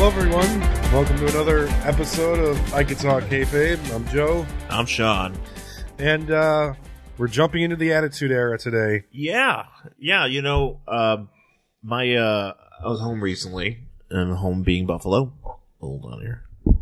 Hello, everyone. Welcome to another episode of I Can Talk Kayfabe. I'm Joe. I'm Sean. And we're jumping into the Attitude Era today. Yeah. You know, I was home recently, and home being Buffalo. Hold on here.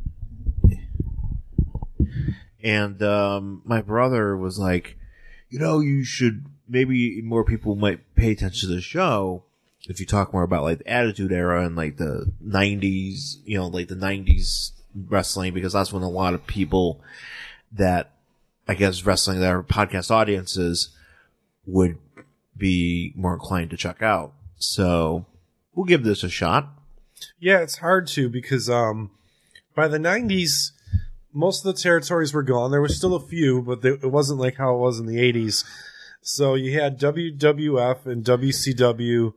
And my brother was like, you know, you should, maybe more people might pay attention to the show if you talk more about like the Attitude Era and like the 90s, you know, like the 90s wrestling, because that's when a lot of people that, I guess, wrestling, that are podcast audiences would be more inclined to check out. So we'll give this a shot. Yeah, it's hard to because by the 90s, most of the territories were gone. There were still a few, but it wasn't like how it was in the 80s. So you had WWF and WCW,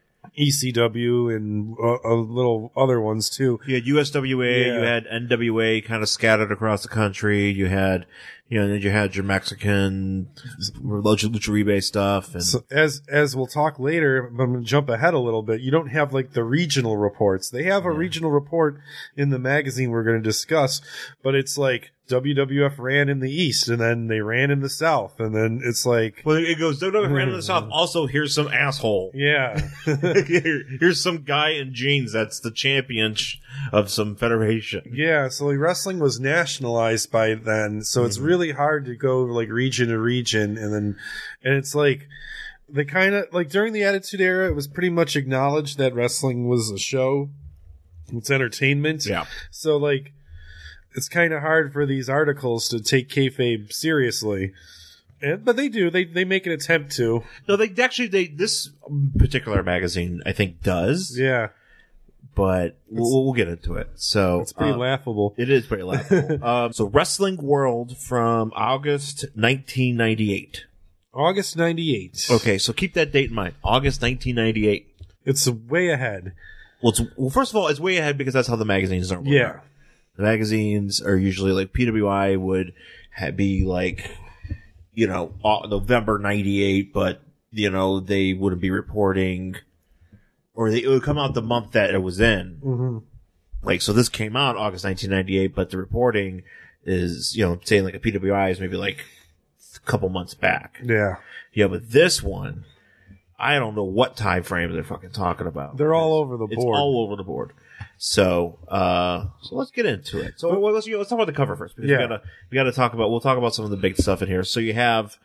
ECW, and a little other ones too. You had USWA, you had NWA kind of scattered across the country. You had, you know, then you had your Mexican Lucha Libre stuff. And so as we'll talk later, but I'm going to jump ahead a little bit. You don't have like the regional reports. They have a regional report in the magazine we're going to discuss, but it's like WWF ran in the East, and then they ran in the South, and then it's like... Well, it goes, WWF ran in the South. Also, here's some asshole. Yeah. Here's some guy in jeans that's the champion of some federation. Yeah, so like wrestling was nationalized by then, so it's really hard to go like region to region, and it's like... They kind of... Like, during the Attitude Era, it was pretty much acknowledged that wrestling was a show. It's entertainment. Yeah. So, like... It's kind of hard for these articles to take kayfabe seriously, but they do. They make an attempt to. No, this particular magazine, I think, does. Yeah, but we'll get into it. So it's pretty laughable. It is pretty laughable. So, Wrestling World from August 1998. August 98. Okay, so keep that date in mind. August 1998. It's way ahead. Well, first of all, it's way ahead because that's how the magazines are. Yeah. The magazines are usually like PWI would be like, you know, November 98, but, you know, they wouldn't be reporting, or it would come out the month that it was in. Mm-hmm. Like, so this came out August 1998, but the reporting is, you know, saying like a PWI is maybe like a couple months back. Yeah. Yeah, but this one, I don't know what time frame they're fucking talking about. They're all over the board. It's all over the board. So let's get into it. So let's talk about the cover first. Because we gotta talk about, we'll talk about some of the big stuff in here. So you have,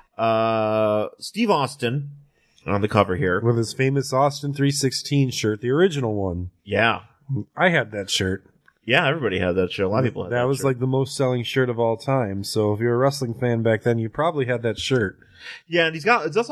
Steve Austin on the cover here. With his famous Austin 316 shirt, the original one. Yeah. I had that shirt. Yeah, everybody had that shirt. A lot of people had that. That was shirt. like the most selling shirt of all time. So if you're a wrestling fan back then, you probably had that shirt. Yeah, and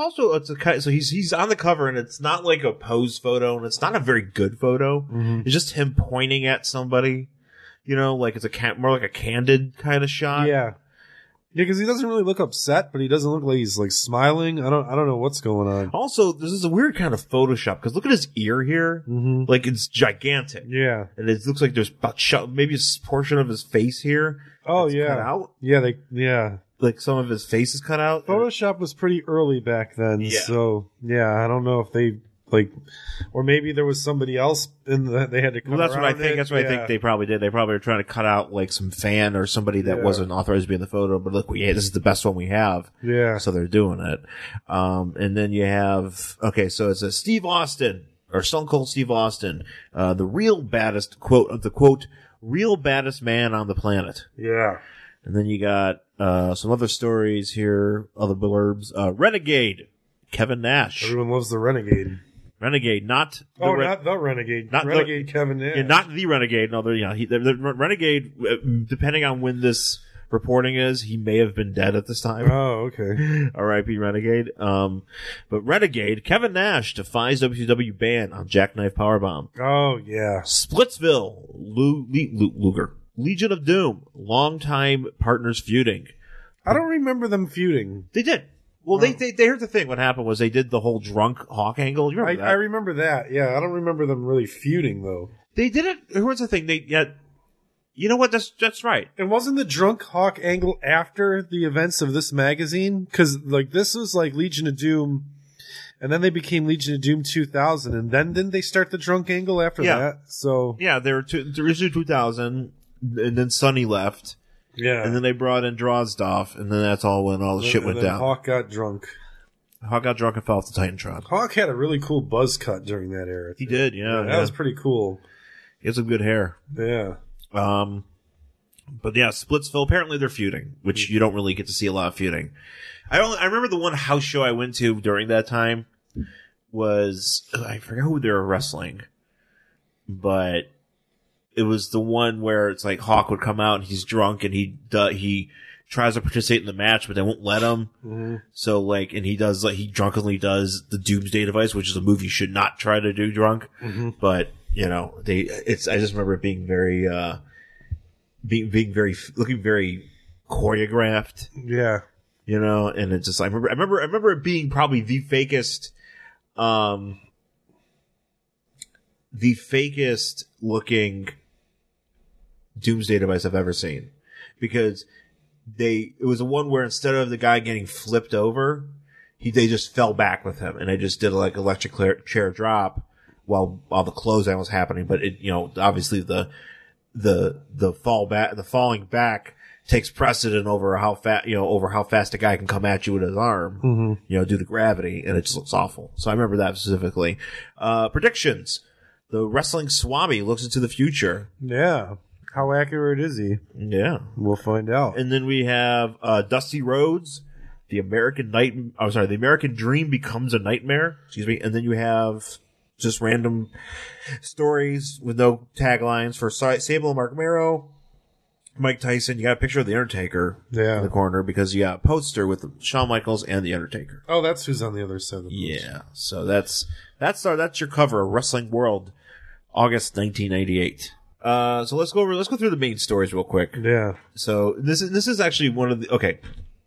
so he's on the cover, and it's not like a pose photo, and it's not a very good photo. Mm-hmm. It's just him pointing at somebody, you know, like it's more like a candid kind of shot. Yeah, because he doesn't really look upset, but he doesn't look like he's like smiling. I don't know what's going on. Also, this is a weird kind of Photoshop because look at his ear here, like it's gigantic. Yeah, and it looks like there's about maybe a portion of his face here. Oh yeah, cut out. Yeah. Like some of his face is cut out. Photoshop was pretty early back then, so yeah, I don't know if they like, or maybe there was somebody else in that they had to. Well, that's what I think. That's what I think they probably did. They probably were trying to cut out like some fan or somebody that wasn't authorized to be in the photo. But look, this is the best one we have. Yeah. So they're doing it. And then you have so it's a Steve Austin or Stone Cold Steve Austin, the real baddest real baddest man on the planet. Yeah. And then you got some other stories here, other blurbs. Renegade, Kevin Nash. Everyone loves the Renegade. Renegade, not the not the Renegade. Not Renegade Kevin Nash. Yeah, not the Renegade. No, the Renegade, depending on when this reporting is, he may have been dead at this time. Oh, okay. R.I.P. Renegade. But Renegade, Kevin Nash defies WCW ban on Jackknife Powerbomb. Oh, yeah. Splitsville, Luger. Legion of Doom, longtime partners feuding. I don't remember them feuding. They did. Well, they here's the thing. What happened was they did the whole drunk Hawk angle. You remember that? I remember that. Yeah, I don't remember them really feuding though. They did it. Here's the thing. You know what? That's right. And wasn't the drunk Hawk angle after the events of this magazine? Because like this was like Legion of Doom And then they became Legion of Doom 2000, and then didn't they start the drunk angle after that? So yeah, they were originally 2000, and then Sonny left. Yeah. And then they brought in Drozdov, and then that's all when all the shit went down. Hawk got drunk. Hawk got drunk and fell off the Titantron. Hawk had a really cool buzz cut during that era. He did, yeah. That was pretty cool. He had some good hair. Yeah. But yeah, Splitsville, apparently they're feuding, which you don't really get to see a lot of feuding. I remember the one house show I went to during that time was, I forgot who they were wrestling, but it was the one where it's like Hawk would come out and he's drunk and he tries to participate in the match, but they won't let him. Mm-hmm. So like, and he drunkenly does the Doomsday Device, which is a move you should not try to do drunk. Mm-hmm. But, you know, I just remember it being very, looking very choreographed. Yeah. You know, and it just, I remember it being probably the fakest looking Doomsday Device I've ever seen, because it was the one where instead of the guy getting flipped over, they just fell back with him, and they just did like electric chair drop while the closeout was happening. But it, you know, obviously the falling back takes precedent over how fast a guy can come at you with his arm, you know, due to gravity, and it just looks awful. So I remember that specifically. Predictions. The wrestling Swami looks into the future. Yeah. How accurate is he? Yeah. We'll find out. And then we have Dusty Rhodes, the American Dream becomes a nightmare. Excuse me. And then you have just random stories with no taglines for Sable and Mark Mero, Mike Tyson. You got a picture of The Undertaker in the corner because you got a poster with Shawn Michaels and The Undertaker. Oh, that's who's on the other side of the poster. Yeah. So that's your cover of Wrestling World, August 1998. So let's go through the main stories real quick. Yeah. So this is actually one of the, okay.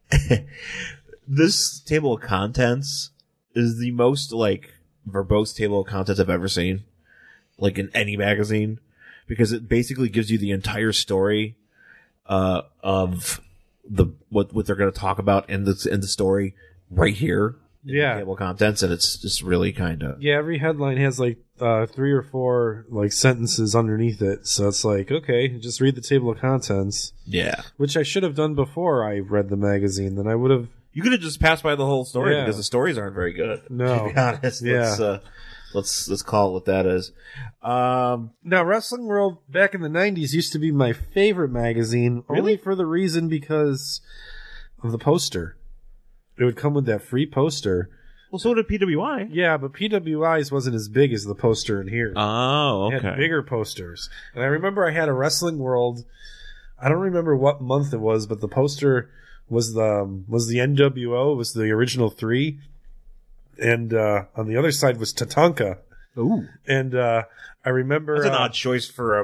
This table of contents is the most like verbose table of contents I've ever seen, like in any magazine, because it basically gives you the entire story of what they're going to talk about in the story right here. Yeah. Table of contents, and it's just really kind of, every headline has like 3 or 4 like sentences underneath it, so it's like, okay, just read the table of contents. Yeah. Which I should have done before I read the magazine. Then I would have. You could have just passed by the whole story because the stories aren't very good. No. To be honest. Yeah. Let's call it what that is. Now, Wrestling World back in the 90s used to be my favorite magazine, only for the reason because of the poster. It would come with that free poster. Well, so did PWI. Yeah, but PWI's wasn't as big as the poster in here. Oh, okay. It had bigger posters. And I remember I had a Wrestling World. I don't remember what month it was, but the poster was the NWO. It was the original 3. And on the other side was Tatanka. Ooh. And I remember... That's an odd choice for a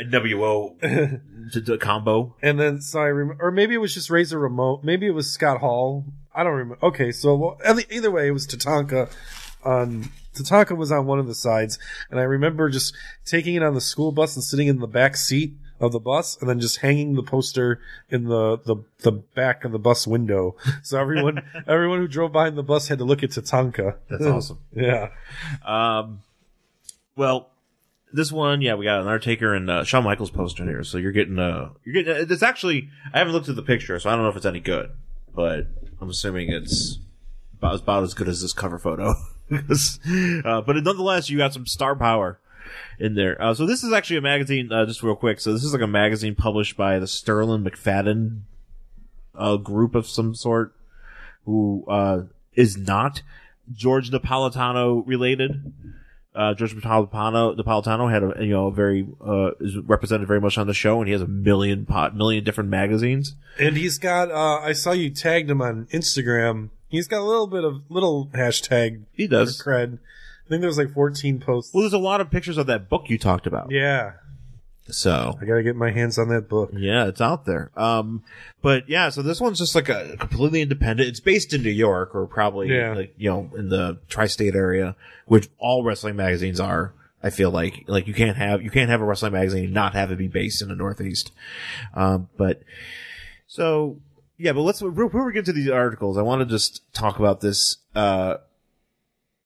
NWO combo. And then, so I remember... Or maybe it was just Razor Ramon. Maybe it was Scott Hall. I don't remember. Okay, so either way, it was Tatanka. Tatanka was on one of the sides. And I remember just taking it on the school bus and sitting in the back seat of the bus, and then just hanging the poster in the back of the bus window. So everyone who drove behind the bus had to look at Tatanka. That's awesome. Yeah. Well, this one, we got an Undertaker and Shawn Michaels poster here. So you're getting it's actually, I haven't looked at the picture, so I don't know if it's any good, but I'm assuming it's about as good as this cover photo. But nonetheless, you got some star power in there. So this is actually a magazine, just real quick. So this is like a magazine published by the Sterling McFadden group of some sort, who is not George Napolitano related. George Napolitano had a very is represented very much on the show, and he has a million different magazines. And he's got I saw you tagged him on Instagram. He's got a little hashtag. He does cred. I think there was like 14 posts. Well, there's a lot of pictures of that book you talked about. Yeah. So I gotta get my hands on that book. Yeah, it's out there. But yeah, so this one's just like a completely independent. It's based in New York, or probably like, you know, in the tri-state area, which all wrestling magazines are. I feel like you can't have a wrestling magazine and not have it be based in the Northeast. But so yeah, but before we get to these articles, I want to just talk about this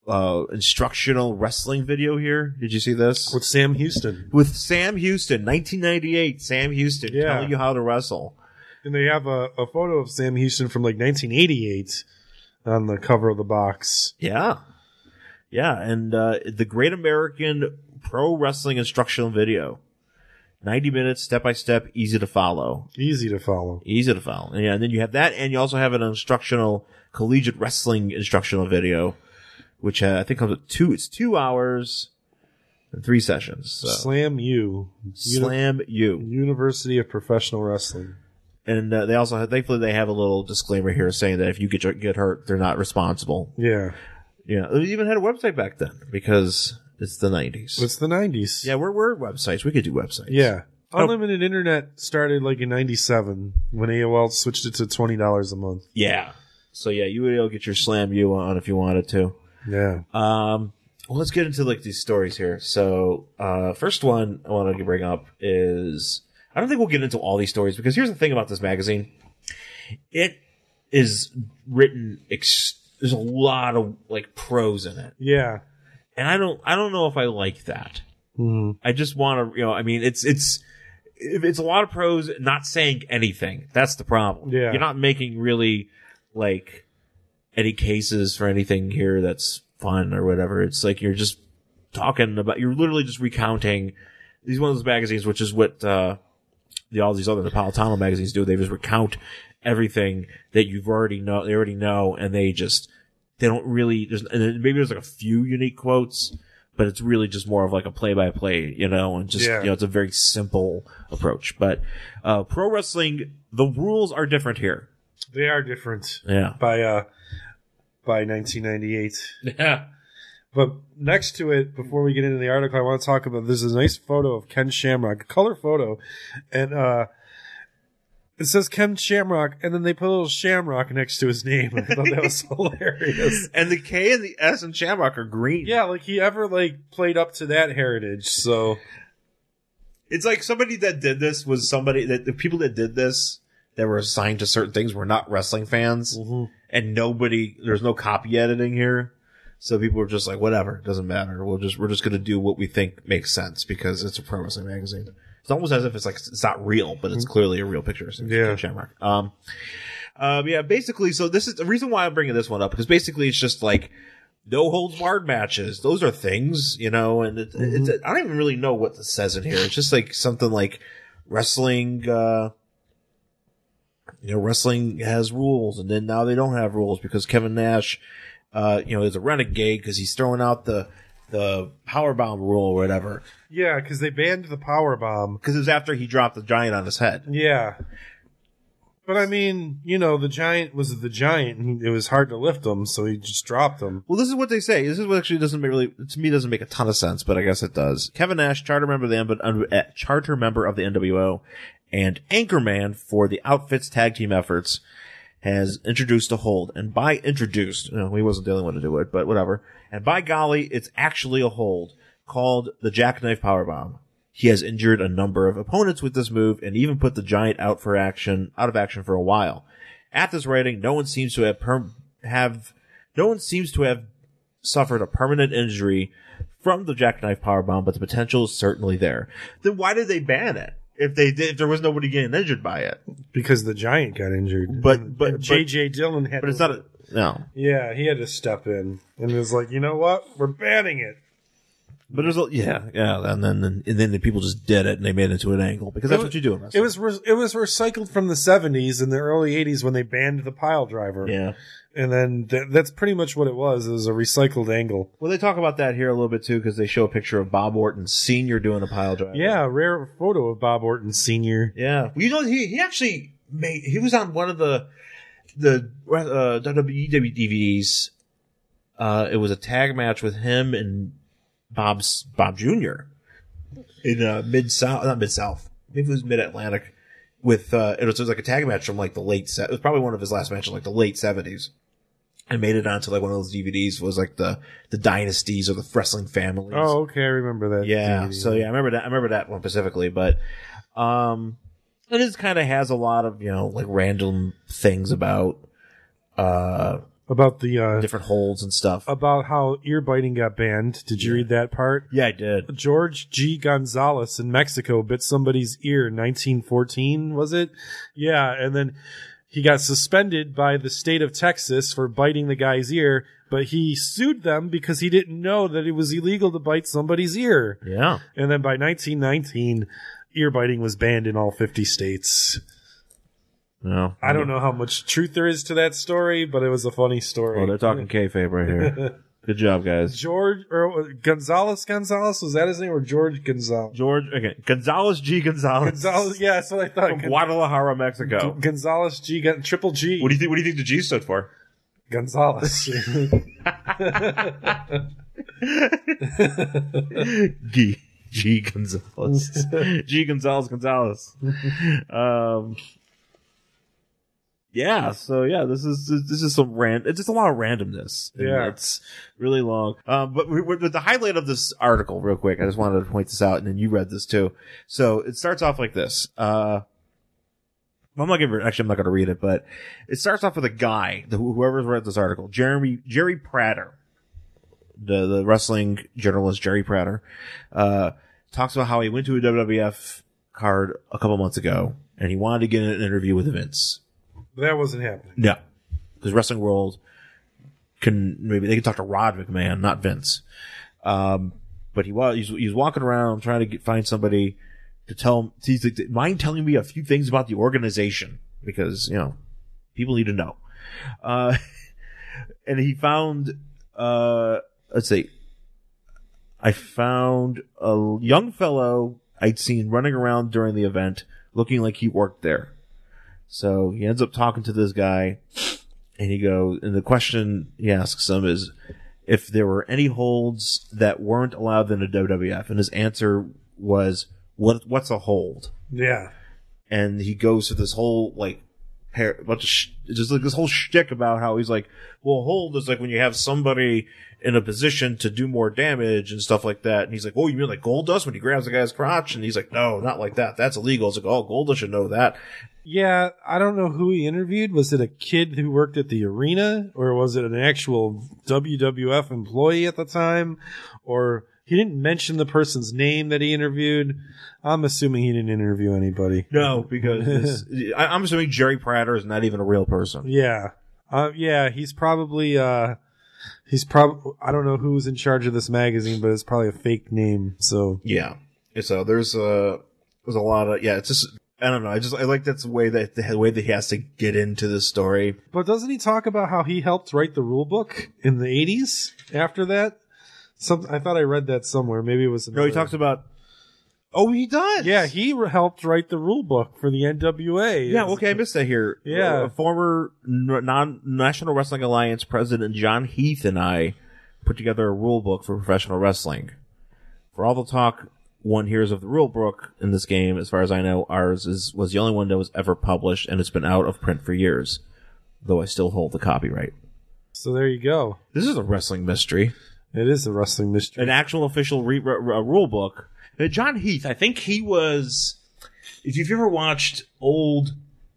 instructional wrestling video here. Did you see this? With Sam Houston. With Sam Houston, 1998. Sam Houston telling you how to wrestle. And they have a photo of Sam Houston from like 1988 on the cover of the box. Yeah. Yeah, and the Great American Pro Wrestling Instructional Video. 90 minutes, step-by-step, easy to follow. Easy to follow. Easy to follow. Yeah, and then you have that, and you also have an instructional collegiate wrestling instructional video, which I think comes with it's 2 hours and 3 sessions. So. Slam U. University of Professional Wrestling. And they also thankfully they have a little disclaimer here saying that if you get hurt, they're not responsible. Yeah. Yeah. They even had a website back then because it's the 90s. It's the 90s. Yeah, we're websites. We could do websites. Yeah. Unlimited Internet started like in 97 when AOL switched it to $20 a month. Yeah. So yeah, you would be able to get your Slam U on if you wanted to. Yeah. Well, let's get into like these stories here. So, first one I want to bring up is, I don't think we'll get into all these stories because here's the thing about this magazine. It is written, there's a lot of like prose in it. Yeah. And I don't know if I like that. Mm-hmm. I just want to, I mean, it's a lot of prose not saying anything. That's the problem. Yeah. You're not making really like any cases for anything here that's fun or whatever. It's like you're just talking about, you're literally just recounting these one of those magazines, which is what, all these other Napolitano magazines do. They just recount everything that they already know, and they don't really, maybe there's like a few unique quotes, but it's really just more of like a play-by-play, and just, it's a very simple approach. But, pro wrestling, the rules are different here. They are different. Yeah. By 1998. Yeah. But next to it, before we get into the article, I want to talk about, there's a nice photo of Ken Shamrock, a color photo, and it says Ken Shamrock, and then they put a little shamrock next to his name. I thought that was hilarious. And the K and the S in Shamrock are green. Yeah, like he ever played up to that heritage, so. It's like somebody that did this was somebody that the people that did this that were assigned to certain things were not wrestling fans, and there's no copy editing here. So people were just like, whatever, it doesn't matter. We're just going to do what we think makes sense because it's a pro wrestling magazine. It's almost as if it's not real, but it's clearly a real picture. Yeah. Shamrock. Yeah, basically, so this is the reason why I'm bringing this one up because basically it's just like no holds barred matches. Those are things, and it's, I don't even really know what this says in here. It's just like something like wrestling, wrestling has rules and then now they don't have rules because Kevin Nash, is a renegade because he's throwing out the powerbomb rule or whatever. Yeah, because they banned the powerbomb. Because it was after he dropped the giant on his head. Yeah. But I mean, the giant was the giant, and it was hard to lift him, so he just dropped him. Well, this is what they say. This is what actually doesn't make a ton of sense, but I guess it does. Kevin Nash, charter member of the NWO, and anchorman for the Outfits tag team efforts, has introduced a hold. And by introduced, he wasn't the only one to do it, but whatever. And by golly, it's actually a hold called the Jackknife Powerbomb. He has injured a number of opponents with this move and even put the giant out of action for a while. At this writing, no one seems to have suffered a permanent injury from the Jackknife Powerbomb, but the potential is certainly there. Then why did they ban it? If there was nobody getting injured by it, because the giant got injured, but J.J. Dillon had. But it's not no. Yeah, he had to step in and it was like, you know what, we're banning it. But there's and then the people just did it and they made it into an angle because that's what you do in wrestling. It was recycled from the 70s and the early 80s when they banned the pile driver. Yeah. And then that's pretty much what it was. It was a recycled angle. Well, they talk about that here a little bit, too, because they show a picture of Bob Orton Sr. doing a pile driver. Yeah, a rare photo of Bob Orton Sr. Yeah. Well, he actually he was on one of the WWE DVDs. It was a tag match with him and Bob Jr. in not Mid-South. Maybe it was Mid-Atlantic. With it was like a tag match from like the late it was probably one of his last matches, like the late 70s. And made it onto like one of those DVDs. Was like the dynasties or the wrestling families. Oh, okay, I remember that. Yeah, DVD. so yeah, I remember that one specifically. But it just kind of has a lot of like random things about About the different holds and stuff. about how ear biting got banned. Did you read that part? Yeah, I did. George G. Gonzalez in Mexico bit somebody's ear in 1914, was it? Yeah, and then he got suspended by the state of Texas for biting the guy's ear, but he sued them because he didn't know that it was illegal to bite somebody's ear. Yeah. And then by 1919, ear biting was banned in all 50 states. No. I don't know how much truth there is to that story, but it was a funny story. Oh, they're talking kayfabe right here. Good job, guys. George or Gonzalez, was that his name, or George Gonzalez? Gonzalez G. Gonzalez. Gonzalez, yeah, that's what I thought. From Guadalajara, Mexico. Gonzalez G, Triple G. What do you think the G stood for? Gonzalez. G. Gonzalez. G. Gonzalez. Yeah, so yeah, this is some it's just a lot of randomness. Yeah. It's really long. But the highlight of this article, real quick, I just wanted to point this out, and then you read this too. So it starts off like this. I'm not going to read it, but it starts off with a guy, whoever's read this article, Jerry Prater, the wrestling journalist Jerry Prater, talks about how he went to a WWF card a couple months ago, and he wanted to get an interview with Vince. That wasn't happening. No, because Wrestling World they can talk to Rod McMahon, not Vince. But he was walking around trying to find somebody to tell him. He's like, mind telling me a few things about the organization, because people need to know. And he found let's see, I found a young fellow I'd seen running around during the event, looking like he worked there. So he ends up talking to this guy, and the question he asks him is if there were any holds that weren't allowed in the WWF, and his answer was, what's a hold? Yeah. And he goes to this whole, just like this whole shtick about how he's like, well, a hold is like when you have somebody in a position to do more damage and stuff like that. And he's like, oh, you mean like Goldust when he grabs the guy's crotch? And he's like, no, not like that. That's illegal. It's like, oh, Goldust should know that. Yeah, I don't know who he interviewed. Was it a kid who worked at the arena, or was it an actual WWF employee at the time? Or he didn't mention the person's name that he interviewed. I'm assuming he didn't interview anybody. No, because I'm assuming Jerry Prater is not even a real person. Yeah. He's probably, I don't know who's in charge of this magazine, but it's probably a fake name, so. Yeah. So there's a lot of, it's just, I don't know. I like that's the way that he has to get into this story. But doesn't he talk about how he helped write the rule book in the 80s after that? I thought I read that somewhere. Maybe it was No, he talks about. Oh, he does. Yeah, he helped write the rule book for the NWA. Yeah, okay, I missed that here. Yeah. Former National Wrestling Alliance president John Heath and I put together a rule book for professional wrestling. For all the talk one hears of the rule book in this game, as far as I know, ours was the only one that was ever published, and it's been out of print for years, though I still hold the copyright. So there you go. This is a wrestling mystery. It is a wrestling mystery. An actual official rule book. John Heath, I think he was, if you've ever watched old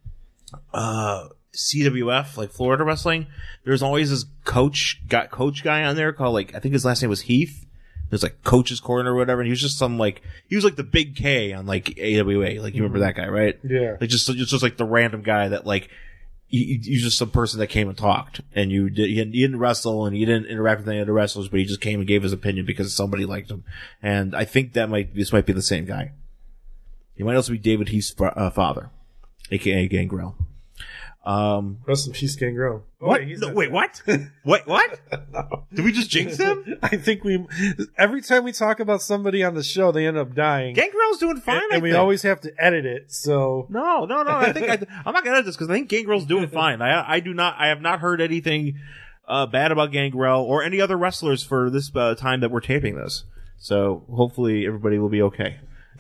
CWF, like Florida wrestling, there's always this coach guy on there called, I think his last name was Heath. There's Coach's Corner or whatever, and he was just he was like the big K on AWA. You remember that guy, right? Yeah. Just the random guy that he's just some person that came and talked, and you didn't wrestle and you didn't interact with any of the wrestlers, but he just came and gave his opinion because somebody liked him. And I think this might be the same guy. He might also be David Heath's father, aka Gangrel. Rest in peace, Gangrel. Oh, what? Wait, what? What? No. Did we just jinx him? I think every time we talk about somebody on the show, they end up dying. Gangrel's doing fine, and we always have to edit it, so. No. I think I'm not gonna edit this because I think Gangrel's doing fine. I have not heard anything, bad about Gangrel or any other wrestlers for this, time that we're taping this. So hopefully everybody will be okay.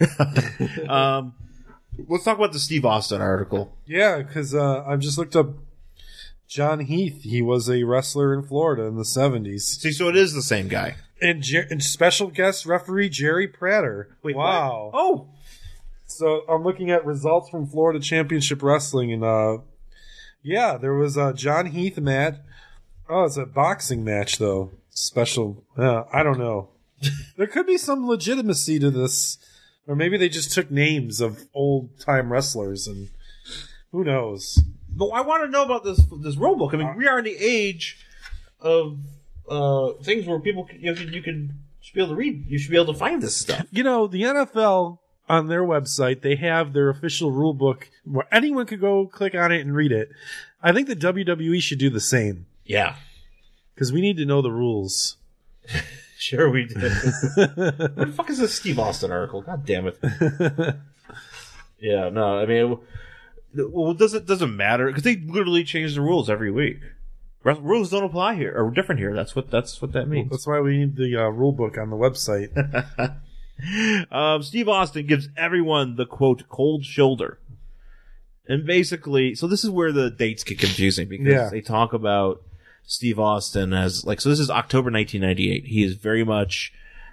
Let's talk about the Steve Austin article. Yeah, because I've just looked up John Heath. He was a wrestler in Florida in the 70s. See, so it is the same guy. And special guest referee Jerry Prater. Wait, wow. What? Oh! So I'm looking at results from Florida Championship Wrestling, and there was John Heath, Matt. Oh, it's a boxing match, though. Special. I don't know. There could be some legitimacy to this. Or maybe they just took names of old-time wrestlers, and who knows? But I want to know about this rule book. I mean, we are in the age of things where people you should be able to read. You should be able to find this stuff. You know, the NFL, on their website, they have their official rule book where anyone could go click on it and read it. I think the WWE should do the same. Yeah. Because we need to know the rules. Sure we did. What the fuck is this Steve Austin article? God damn it. Yeah, no, I mean, well, doesn't matter because they literally change the rules every week. Rules don't apply here, or different here. That's what that means. That's why we need the rule book on the website. Steve Austin gives everyone the quote cold shoulder, and basically, so this is where the dates get confusing because they talk about Steve Austin as so this is October 1998. He is very much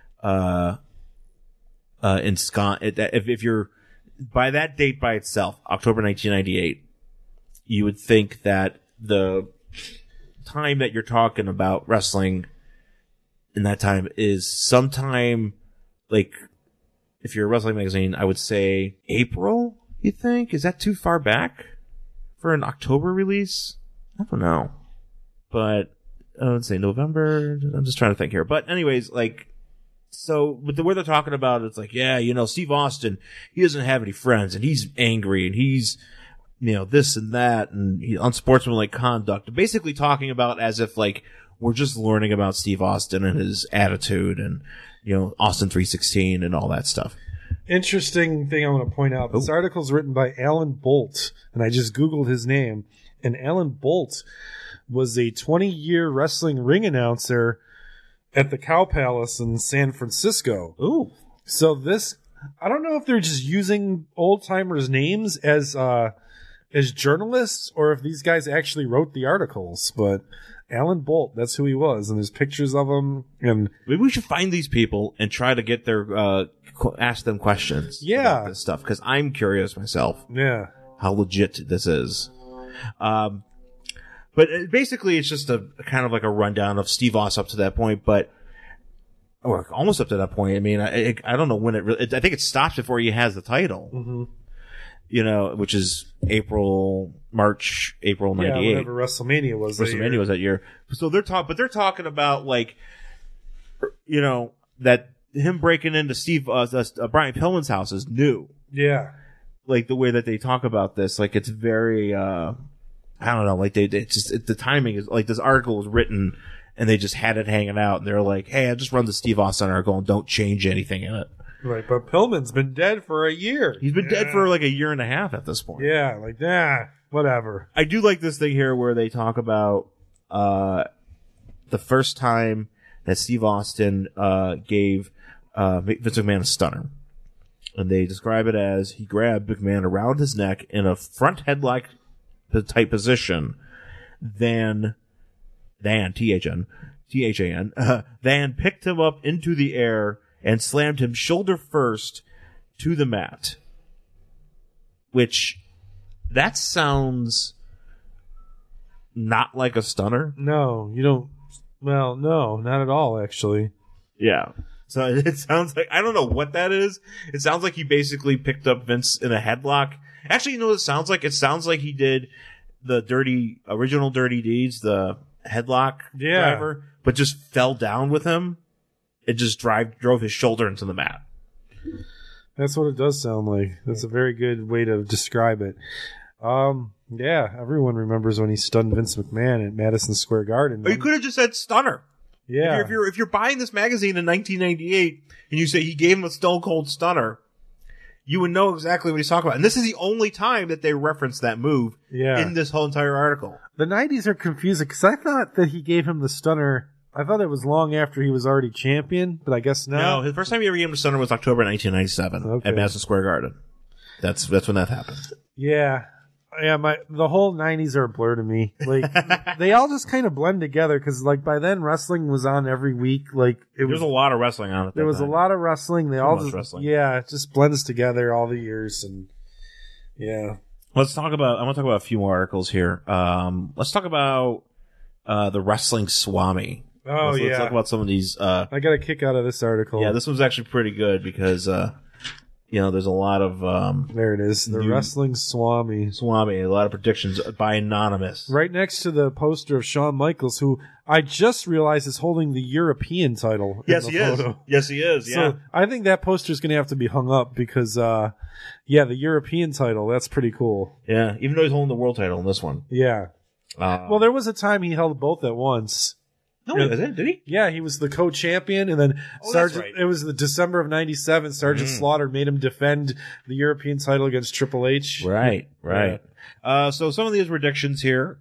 ensconced. If you're by that date by itself, October 1998, you would think that the time that you're talking about wrestling in that time is sometime if you're a wrestling magazine, I would say April. You think? Is that too far back for an October release? I don't know. But I would say November. I'm just trying to think here. But anyways, so with the way they're talking about it, it's Steve Austin, he doesn't have any friends and he's angry and he's, this and that and unsportsmanlike conduct. Basically talking about as if we're just learning about Steve Austin and his attitude and, Austin 316 and all that stuff. Interesting thing I want to point out. This article is written by Alan Bolt, and I just Googled his name. And Alan Bolt was a 20-year wrestling ring announcer at the Cow Palace in San Francisco. Ooh. So I don't know if they're just using old-timers' names as journalists or if these guys actually wrote the articles, but Alan Bolt, that's who he was, and there's pictures of him. And maybe we should find these people and try to get their ask them questions about this stuff, because I'm curious myself. Yeah. How legit this is. But basically, it's just a kind of like a rundown of Steve Austin up to that point, or almost up to that point. I mean, I don't know when I think it stops before he has the title. Mm-hmm. Which is April 98. Yeah, whenever WrestleMania was. WrestleMania was that year. So they're talking about that him breaking into Brian Pillman's house is new. Yeah. The way that they talk about this, it's very, I don't know, the timing is this article was written and they just had it hanging out and they're like, hey, I just run the Steve Austin article and don't change anything in it. Right, but Pillman's been dead for a year. He's been dead for a year and a half at this point. Yeah, whatever. I do like this thing here where they talk about the first time that Steve Austin gave Vince McMahon a stunner. And they describe it as he grabbed McMahon around his neck in a front headlock type position, then T-H-A-N, then picked him up into the air and slammed him shoulder first to the mat. Which, that sounds not like a stunner. No, you don't. Well, no, not at all, actually. Yeah. So it sounds like, I don't know what that is. It sounds like he basically picked up Vince in a headlock. Actually, you know what it sounds like? It sounds like he did the original Dirty Deeds, the headlock driver, but just fell down with him. It just drove his shoulder into the mat. That's what it does sound like. That's a very good way to describe it. Yeah, everyone remembers when he stunned Vince McMahon at Madison Square Garden. Or you could have just said stunner. Yeah. If you're buying this magazine in 1998 and you say he gave him a Stone Cold Stunner, you would know exactly what he's talking about. And this is the only time that they reference that move in this whole entire article. The 90s are confusing because I thought that he gave him the stunner. I thought it was long after he was already champion, but I guess not. No, the first time he ever gave him the stunner was October 1997 at Madison Square Garden. That's when that happened. Yeah. Yeah, the whole 90s are a blur to me. They all just kind of blend together because, by then wrestling was on every week. There was a lot of wrestling on it. There was a lot of wrestling. They all just wrestling. Yeah, it just blends together all the years and yeah. I want to talk about a few more articles here. Let's talk about the Wrestling Swami. Oh, Let's talk about some of these. I got a kick out of this article. Yeah, this one's actually pretty good because, there's a lot of... there it is. The Wrestling Swami. A lot of predictions by Anonymous. Right next to the poster of Shawn Michaels, who I just realized is holding the European title. Yes, he is. Yes, he is, yeah. So I think that poster is going to have to be hung up because, the European title, that's pretty cool. Yeah, even though he's holding the world title in this one. Yeah. Well, there was a time he held both at once. No, he wasn't, did he? Yeah, he was the co-champion, and then It was the December of '97. Sergeant Slaughter made him defend the European title against Triple H. Right. So some of these predictions here.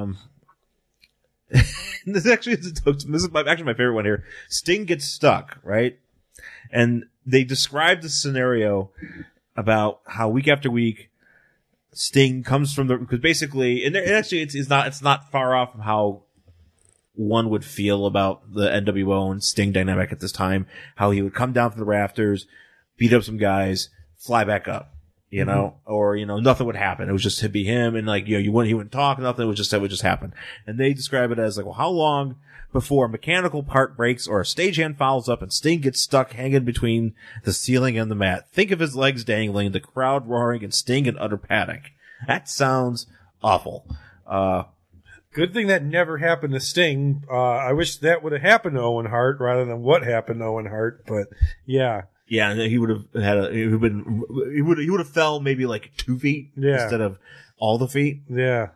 This is actually my favorite one here. Sting gets stuck, right? And they describe the scenario about how week after week Sting comes from because basically, and actually it's not far off from how one would feel about the NWO and Sting dynamic at this time, how he would come down from the rafters, beat up some guys, fly back up, or, nothing would happen. It was just to be him. And he wouldn't talk, nothing. It would just happen. And they describe it as well, how long before a mechanical part breaks or a stagehand fouls up and Sting gets stuck hanging between the ceiling and the mat? Think of his legs dangling, the crowd roaring, and Sting in utter panic. That sounds awful. Good thing that never happened to Sting. I wish that would have happened to Owen Hart rather than what happened to Owen Hart. But yeah, he would have he would have fell maybe 2 feet instead of all the feet. Yeah,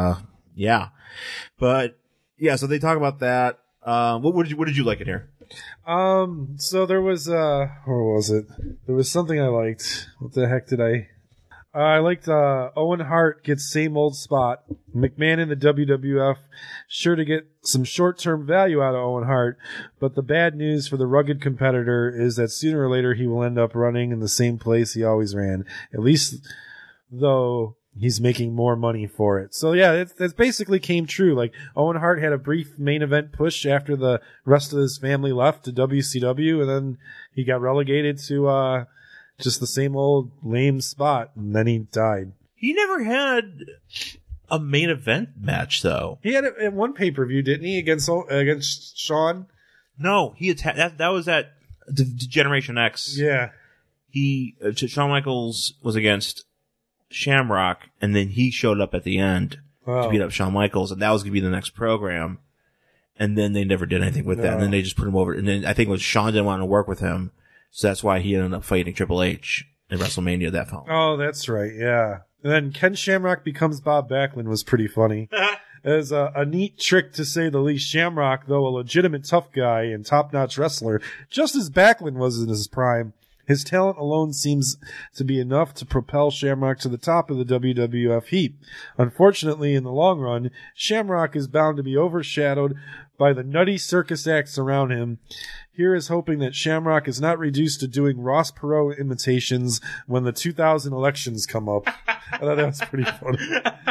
but yeah. So they talk about that. What did you like in here? So there was where was it? There was something I liked. What the heck did I? I liked Owen Hart gets same old spot. McMahon in the WWF, sure to get some short-term value out of Owen Hart, but the bad news for the rugged competitor is that sooner or later he will end up running in the same place he always ran, at least though he's making more money for it. So yeah, that basically came true. Owen Hart had a brief main event push after the rest of his family left to WCW, and then he got relegated to just the same old lame spot, and then he died. He never had a main event match, though. He had it at one pay-per-view, didn't he, against Shawn? No, that was at Generation X. Yeah. Shawn Michaels was against Shamrock, and then he showed up at the end to beat up Shawn Michaels, and that was going to be the next program. And then they never did anything with that, and then they just put him over. And then I think it was Shawn didn't want to work with him. So that's why he ended up fighting Triple H in WrestleMania that fall. Oh, that's right, yeah. And then Ken Shamrock becomes Bob Backlund was pretty funny. As a neat trick, to say the least. Shamrock, though a legitimate tough guy and top-notch wrestler, just as Backlund was in his prime, his talent alone seems to be enough to propel Shamrock to the top of the WWF heap. Unfortunately, in the long run, Shamrock is bound to be overshadowed by the nutty circus acts around him. Here is hoping that Shamrock is not reduced to doing Ross Perot imitations when the 2000 elections come up. I thought that was pretty funny.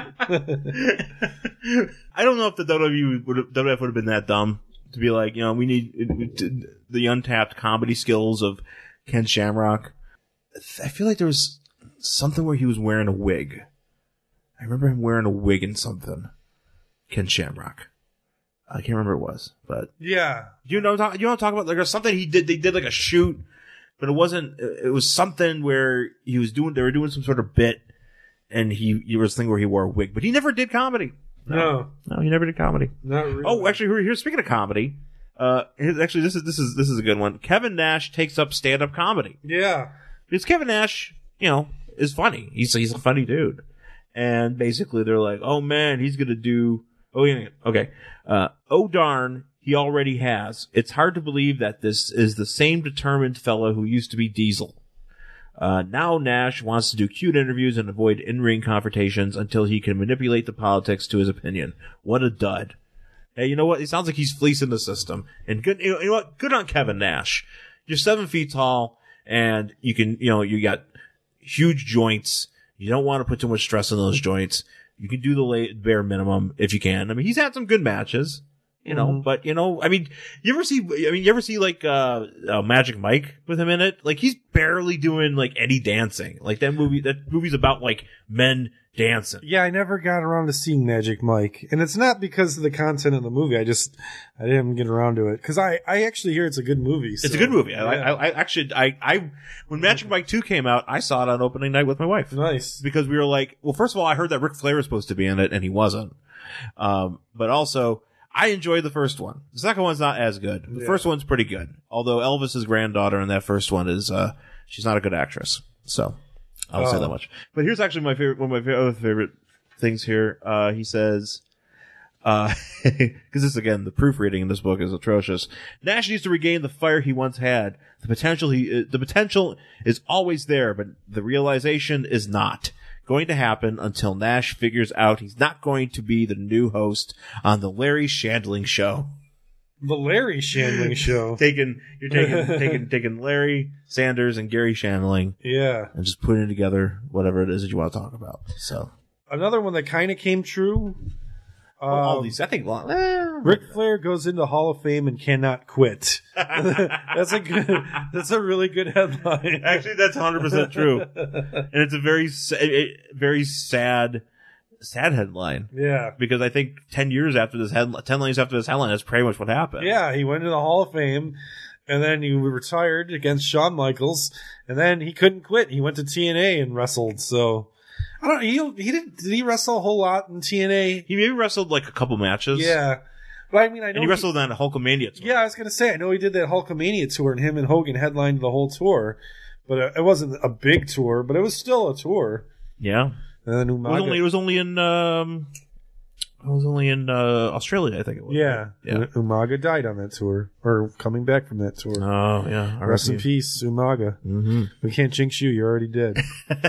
I don't know if the WWF would have been that dumb to be like, we need the untapped comedy skills of Ken Shamrock. I feel like there was something where he was wearing a wig. I remember him wearing a wig in something. Ken Shamrock. I can't remember what it was, but yeah, you want to talk about there's something he did. They did a shoot, but it wasn't. It was something where they were doing some sort of bit, and he was a thing where he wore a wig, but he never did comedy. No, he never did comedy. Not really. Oh, actually, here speaking of comedy, actually this is a good one. Kevin Nash takes up stand-up comedy. Yeah, because Kevin Nash, is funny. He's a funny dude, and basically they're like, oh man, he's gonna do. Oh, yeah. Okay. Oh, darn. He already has. It's hard to believe that this is the same determined fellow who used to be Diesel. Now Nash wants to do cute interviews and avoid in-ring confrontations until he can manipulate the politics to his opinion. What a dud. Hey, you know what? It sounds like he's fleecing the system. And good, you know what? Good on Kevin Nash. You're 7 feet tall, and you can, you got huge joints. You don't want to put too much stress on those joints. You can do the bare minimum if you can. I mean, he's had some good matches. you know, but you know, I mean, you ever see like, Magic Mike with him in it? Like he's barely doing like any dancing. Like that movie's about like men dancing. Yeah, I never got around to seeing Magic Mike, and it's not because of the content of the movie. I didn't get around to it because I actually hear it's a good movie. So. It's a good movie. Yeah. I actually when Magic Mike 2 came out, I saw it on opening night with my wife. Nice, because we were like, well, first of all, I heard that Ric Flair was supposed to be in it, and he wasn't. But also, I enjoyed the first one. The second one's not as good. The first one's pretty good. Although Elvis's granddaughter in that first one is, she's not a good actress. So, I'll say that much. But here's actually one of my other favorite things here. He says, because this, again, the proofreading in this book is atrocious. Nash needs to regain the fire he once had. The potential is always there, but the realization is not going to happen until Nash figures out he's not going to be the new host on the Larry Shandling Show. The Larry Shandling Show. You're taking Larry Sanders and Gary Shandling. Yeah. And just putting together whatever it is that you want to talk about. So another one that kind of came true. All these, I think, Ric Flair goes into Hall of Fame and cannot quit. That's a really good headline. Actually, that's 100% true, and it's a very sad headline. Yeah, because I think 10 lines after this headline, that's pretty much what happened. Yeah, he went into the Hall of Fame, and then he retired against Shawn Michaels, and then he couldn't quit. He went to TNA and wrestled. So. I don't know. Did he wrestle a whole lot in TNA? He maybe wrestled like a couple matches. Yeah. But I mean, I know. And he wrestled on the Hulkamania tour. Yeah, I was going to say, I know he did that Hulkamania tour and him and Hogan headlined the whole tour. But it wasn't a big tour, but it was still a tour. Yeah. And then Umaga. It was only in Australia, I think it was. Yeah. Umaga died on that tour. Or coming back from that tour. Oh, yeah. Rest in peace, Umaga. Mm-hmm. We can't jinx you. You're already dead.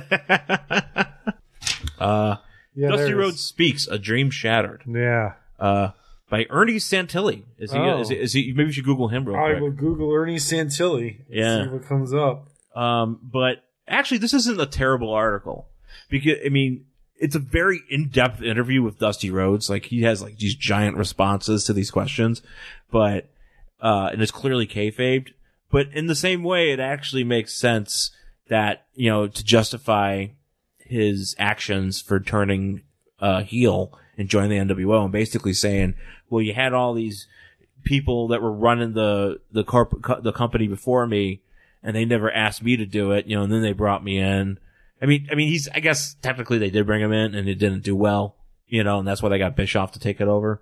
Dusty Rhodes Speaks, A Dream Shattered. Yeah. By Ernie Santilli. Is he? Maybe you should Google him real quick. I will Google Ernie Santilli. Yeah. See what comes up. But actually, this isn't a terrible article because I mean, it's a very in-depth interview with Dusty Rhodes. Like he has like these giant responses to these questions, but and it's clearly kayfabed. But in the same way, it actually makes sense that to justify his actions for turning heel and joining the NWO and basically saying, well, you had all these people that were running the company before me and they never asked me to do it, and then they brought me in. I mean, I guess technically they did bring him in and it didn't do well, and that's why they got Bischoff to take it over.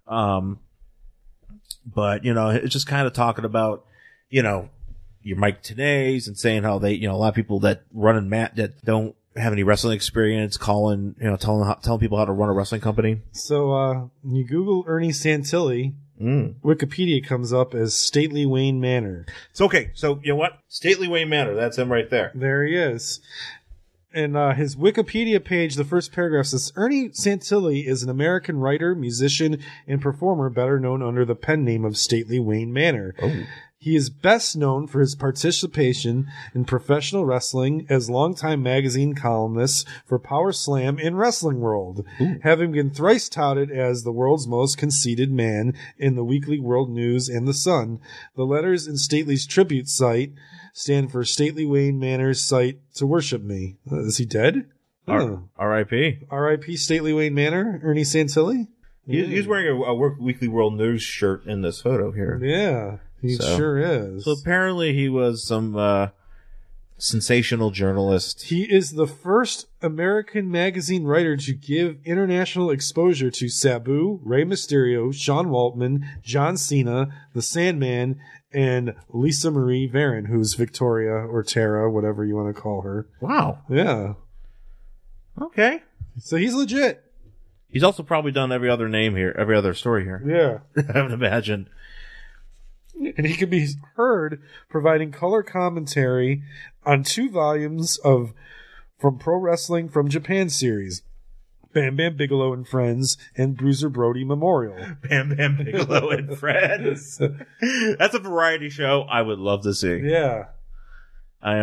But, it's just kind of talking about, your Mike Tenay's and saying how they, a lot of people that run that don't have any wrestling experience telling people how to run a wrestling company. So, you Google Ernie Santilli, Wikipedia comes up as Stately Wayne Manor. It's okay. So, you know what? Stately Wayne Manor. That's him right there. There he is. And his Wikipedia page, the first paragraph says, Ernie Santilli is an American writer, musician, and performer better known under the pen name of Stately Wayne Manor. Oh. He is best known for his participation in professional wrestling as longtime magazine columnist for Power Slam and Wrestling World, having been thrice touted as the world's most conceited man in the Weekly World News and The Sun. The letters in Stately's tribute site stand for Stately Wayne Manor's site to worship me. Is he dead? R.I.P. R.I.P. Stately Wayne Manor, Ernie Santilli? He's wearing a Weekly World News shirt in this photo here. Yeah. He sure is. So apparently he was some sensational journalist. He is the first American magazine writer to give international exposure to Sabu, Rey Mysterio, Sean Waltman, John Cena, The Sandman, and Lisa Marie Varon, who's Victoria or Tara, whatever you want to call her. Wow. Yeah. Okay. So he's legit. He's also probably done every other story here. Yeah. I would imagine. And he can be heard providing color commentary on 2 volumes of From Pro Wrestling from Japan series, Bam Bam Bigelow and Friends, and Bruiser Brody Memorial. Bam Bam Bigelow and Friends. That's a variety show I would love to see. Yeah. I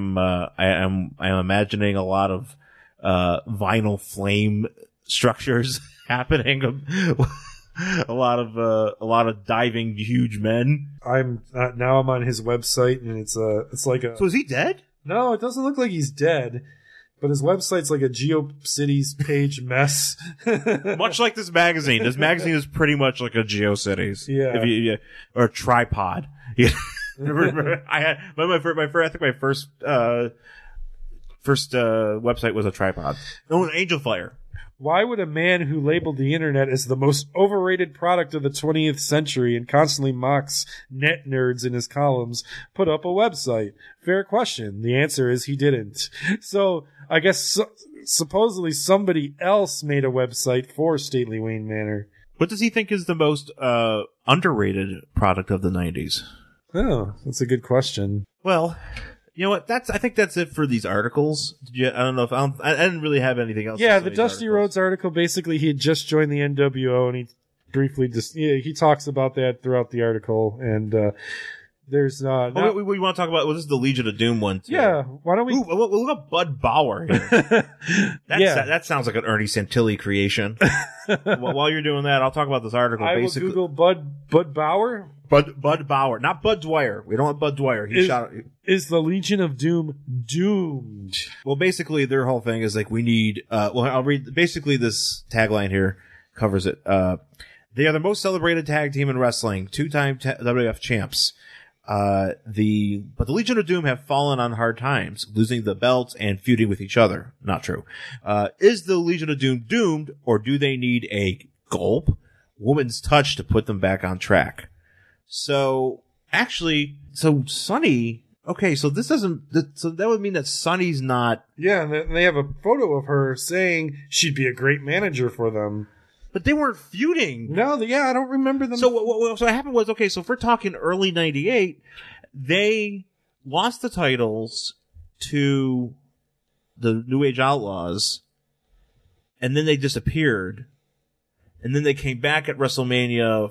am imagining a lot of vinyl flame structures happening a lot of diving huge men. I'm on his website, and it's like a. So is he dead? No, it doesn't look like he's dead, but his website's like a GeoCities page mess. Much like this magazine. This magazine is pretty much like a GeoCities. Yeah. Or a tripod. Yeah. I had my first website was a tripod. Oh, an Angel Fire. Why would a man who labeled the internet as the most overrated product of the 20th century and constantly mocks net nerds in his columns put up a website? Fair question. The answer is he didn't. So I guess supposedly somebody else made a website for Stately Wayne Manor. What does he think is the most underrated product of the 90s? Oh, that's a good question. Well, you know what? I think that's it for these articles. I don't know if I didn't really have anything else. Yeah, the Dusty Rhodes article, basically he had just joined the NWO, and he briefly he talks about that throughout the article, and there's we want to talk about, this is the Legion of Doom one too. Yeah, why don't we look up Bud Bauer here. That sounds like an Ernie Santilli creation. While you're doing that, I'll talk about this article. I will Google Bud Bauer. Bud Bauer, not Bud Dwyer. We don't want Bud Dwyer. Is the Legion of Doom doomed? Well, basically, their whole thing is like, we need. I'll read. Basically, this tagline here covers it. They are the most celebrated tag team in wrestling, 2-time WWF champs. But the Legion of Doom have fallen on hard times, losing the belts and feuding with each other. Not true. Is the Legion of Doom doomed, or do they need a gulp woman's touch to put them back on track? So Sunny. Okay, so this doesn't. So that would mean that Sunny's not. Yeah, and they have a photo of her saying she'd be a great manager for them. But they weren't feuding. No, I don't remember them. So what happened was, okay, so if we're talking early 98, they lost the titles to the New Age Outlaws, and then they disappeared. And then they came back at WrestleMania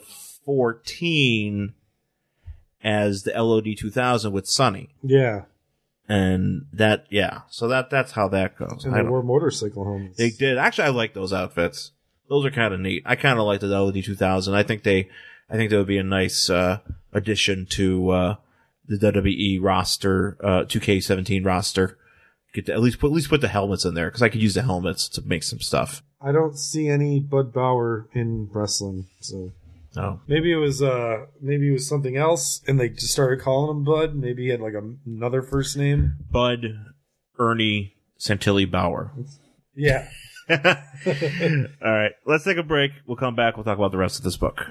14 as the LOD 2000 with Sunny. Yeah. And so that's how that goes. And they wore motorcycle helmets. They did. Actually, I like those outfits. Those are kind of neat. I kind of like the LOD 2000. I think that would be a nice addition to the WWE roster, 2K17 roster. Get to at least put the helmets in there, because I could use the helmets to make some stuff. I don't see any Bud Bauer in wrestling, so maybe it was something else, and they just started calling him Bud. Maybe he had like another first name. Bud Ernie Santilli Bauer. Yeah. All right, let's take a break. We'll come back. We'll talk about the rest of this book.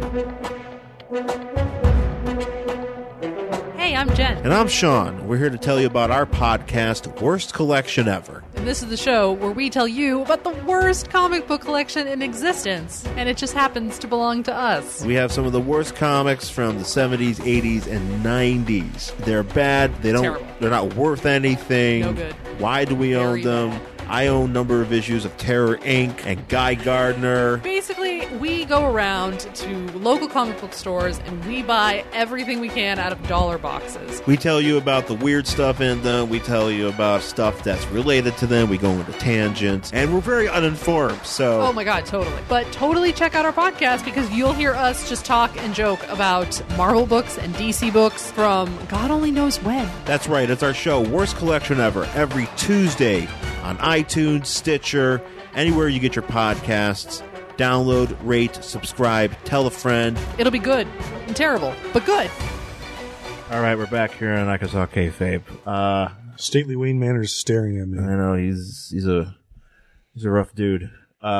Hey, I'm Jen. And I'm Sean. We're here to tell you about our podcast, Worst Collection Ever. And this is the show where we tell you about the worst comic book collection in existence. And it just happens to belong to us. We have some of the worst comics from the 70s, 80s, and 90s. They're bad. They're not worth anything. No good. Why do we own them? I own a number of issues of Terror Inc. and Guy Gardner. Basically, we go around to local comic book stores and we buy everything we can out of dollar boxes. We tell you about the weird stuff in them. We tell you about stuff that's related to them. We go into tangents. And we're very uninformed, so... Oh my god, totally. But totally check out our podcast, because you'll hear us just talk and joke about Marvel books and DC books from God only knows when. That's right. It's our show, Worst Collection Ever, every Tuesday on iTunes, Stitcher, anywhere you get your podcasts. Download, rate, subscribe, tell a friend. It'll be good. And terrible, but good. All right, we're back here on Akasaw Kayfabe. Stately Wayne Manor's staring at me. I know, he's a rough dude.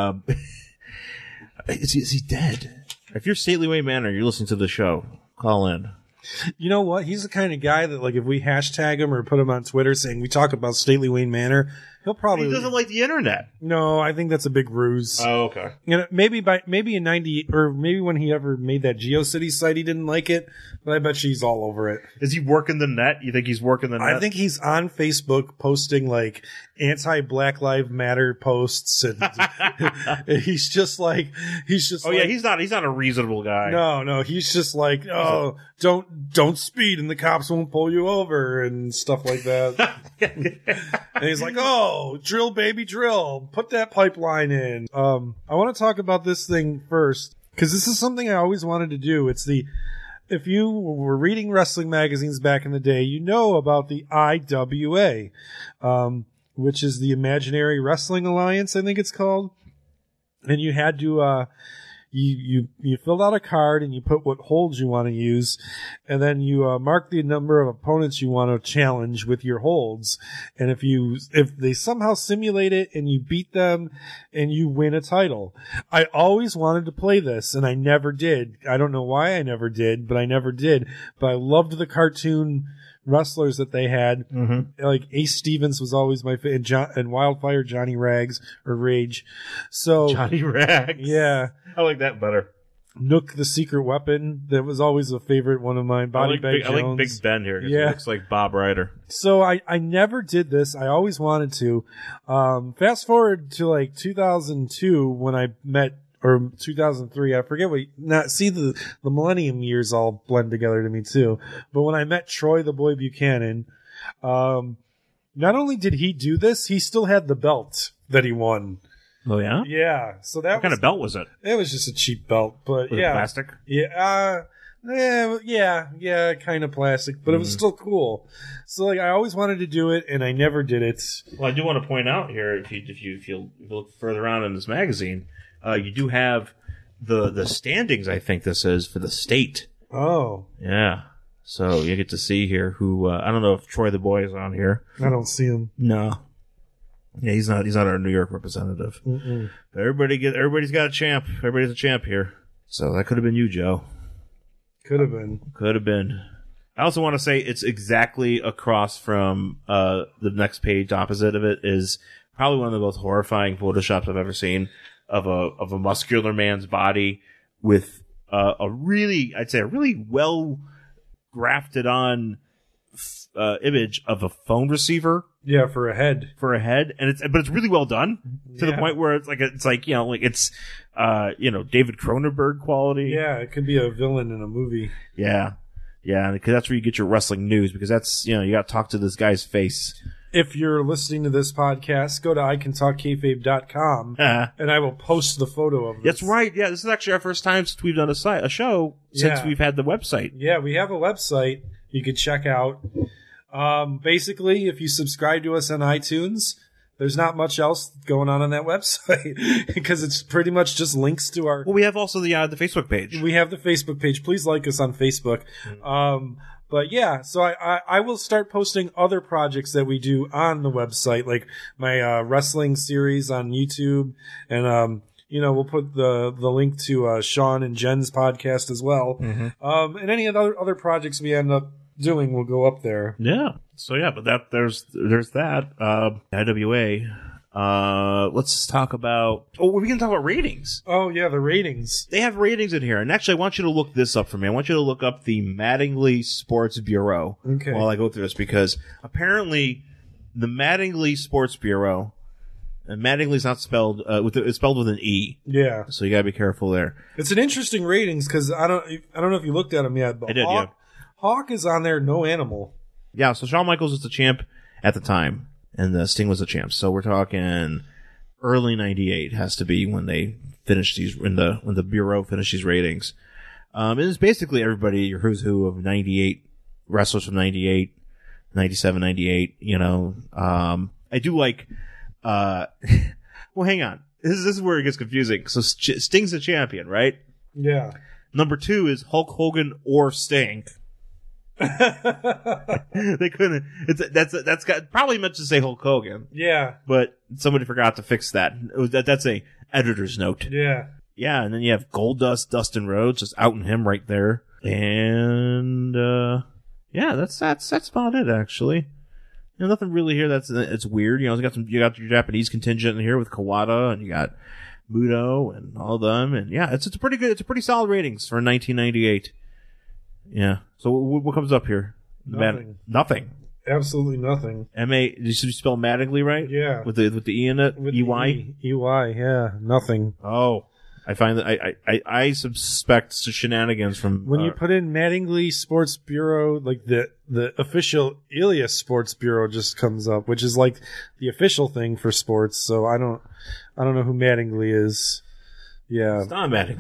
Is he dead? If you're Stately Wayne Manor, you're listening to the show, call in. You know what? He's the kind of guy that, like, if we hashtag him or put him on Twitter saying we talk about Stately Wayne Manor, he'll probably... He doesn't like the internet. No, I think that's a big ruse. Oh, okay. You know, maybe in 90, or maybe when he ever made that GeoCities site, he didn't like it, but I bet she's all over it. Is he working the net? You think he's working the net? I think he's on Facebook posting, like, anti-Black Lives Matter posts, and he's just like... yeah, he's not a reasonable guy. No, he's just like, oh, don't speed and the cops won't pull you over and stuff like that. And he's like, oh, drill baby drill, put that pipeline in. I want to talk about this thing first, because this is something I always wanted to do. If you were reading wrestling magazines back in the day, you know about the IWA, which is the Imaginary Wrestling Alliance, I think it's called. And you had to, you filled out a card and you put what holds you want to use, and then you mark the number of opponents you want to challenge with your holds. And if they somehow simulate it and you beat them and you win a title. I always wanted to play this and I never did. I don't know why I never did, but I never did. But I loved the cartoon wrestlers that they had. Like Ace Stevens was always my favorite, and Wildfire Johnny Rags or Rage. So Johnny Rags. yeah. I like that better. Nook the Secret Weapon, that was always a favorite one of mine. Body Bag Jones. I like Big Ben here. Yeah. He looks like Bob Ryder. So I never did this. I always wanted to. Fast forward to like 2002 when I met, or 2003, I forget the millennium years all blend together to me too. But when I met Troy the Boy Buchanan, not only did he do this, he still had the belt that he won. Oh yeah? Yeah. So that What kind of belt was it? It was just a cheap belt, but Was it yeah. plastic? Yeah. Yeah, kind of plastic, but it was still cool. So like, I always wanted to do it, and I never did it. Well, I do want to point out here, if you look further on in this magazine, you do have the standings. I think this is for the state. Oh, Yeah. So you get to see here who I don't know if Troy the Boy is on here. I don't see him. No. Yeah, he's not our New York representative. But everybody's got a champ. Everybody's a champ here. So that could have been you, Joe. Could have been. Could have been. I also want to say it's exactly across from the next page opposite of it is probably one of the most horrifying photoshops I've ever seen of a muscular man's body with a really well grafted on image of a phone receiver. Yeah, for a head. And it's really well done to the Yeah. point where it's like David Cronenberg quality. Yeah, it could be a villain in a movie. Yeah, because that's where you get your wrestling news, because that's, you got to talk to this guy's face. If you're listening to this podcast, go to icantalkkayfabe.com and I will post the photo of this. That's right. Yeah, this is actually our first time since we've done a show since Yeah. we've had the website. Yeah, we have a website you could check out. Basically, if you subscribe to us on iTunes, there's not much else going on that website because it's pretty much just links to our. Well, we have also the Facebook page. We have the Facebook page. Please like us on Facebook. But yeah, so I will start posting other projects that we do on the website, like my wrestling series on YouTube, and we'll put the link to Sean and Jen's podcast as well. And any other projects we end up doing will go up there. Yeah. So yeah, but there's that IWA. Let's talk about. Oh, we can talk about ratings. Oh yeah, the ratings. They have ratings in here, and actually, I want you to look this up for me. I want you to look up the Mattingly Sports Bureau Okay. while I go through this, because apparently the Mattingly Sports Bureau, and Mattingly's not spelled it's spelled with an E, Yeah, so you gotta be careful there. it's an interesting ratings because I don't know if you looked at them yet, but I did, yeah. Hawk is on there, no animal. Yeah, so Shawn Michaels was the champ at the time, and Sting was the champ. So we're talking early '98 has to be when they finished these, when the Bureau finished these ratings. It's basically everybody, your who's who of '98 wrestlers from '98, '97, '98. I do like. Well, hang on. This is where it gets confusing. So Sting's the champion, right? Yeah. Number 2 is Hulk Hogan or Sting. They couldn't. That's got probably meant to say Hulk Hogan, Yeah. but somebody forgot to fix that. That's a editor's note. Yeah. Yeah, and then you have Goldust, Dustin Rhodes, just outing him right there, and yeah, that's about it actually. Nothing really here it's weird. You got your Japanese contingent in here with Kawada, and you got Muto and all of them, and yeah, it's a pretty solid ratings for 1998. Yeah. So what comes up here? Nothing. Nothing. Absolutely nothing. M-A, did you spell Mattingly right? Yeah. With the E in it? With E-Y? the E-Y, yeah. Nothing. Oh. I find that I suspect shenanigans from When you put in Mattingly Sports Bureau, like the official Ilias Sports Bureau just comes up, which is like the official thing for sports. So I don't know who Mattingly is. Yeah. it's not Mattingly.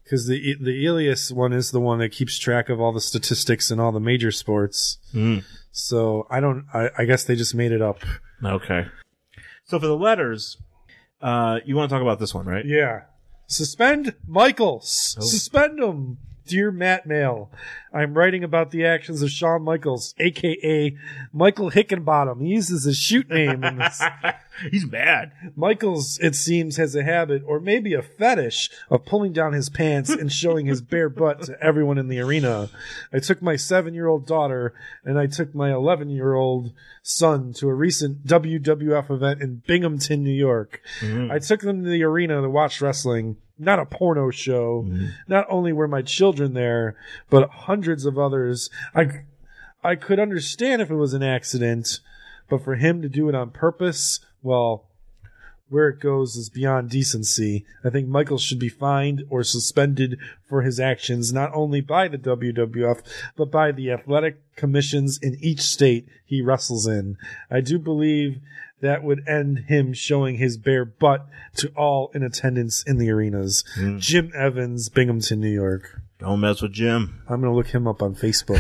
because the Elias one is the one that keeps track of all the statistics in all the major sports. So I guess they just made it up. Okay. So for the letters, you want to talk about this one, right? Yeah. Suspend Michaels. Suspend him. Dear Matt Mail, I'm writing about the actions of Shawn Michaels, a.k.a. Michael Hickenbottom. He uses his shoot name in this. He's mad. Michaels, it seems, has a habit, or maybe a fetish, of pulling down his pants and showing his bare butt to everyone in the arena. I took my 7-year-old daughter and I took my 11-year-old son to a recent WWF event in Binghamton, New York. I took them to the arena to watch wrestling. Not a porno show. Not only were my children there, but hundreds of others. I could understand if it was an accident, but for him to do it on purpose, well, where it goes is beyond decency. I think Michael should be fined or suspended for his actions, not only by the WWF, but by the athletic commissions in each state he wrestles in. I do believe that would end him showing his bare butt to all in attendance in the arenas. Jim Evans, Binghamton, New York. Don't mess with Jim. I'm going to look him up on Facebook.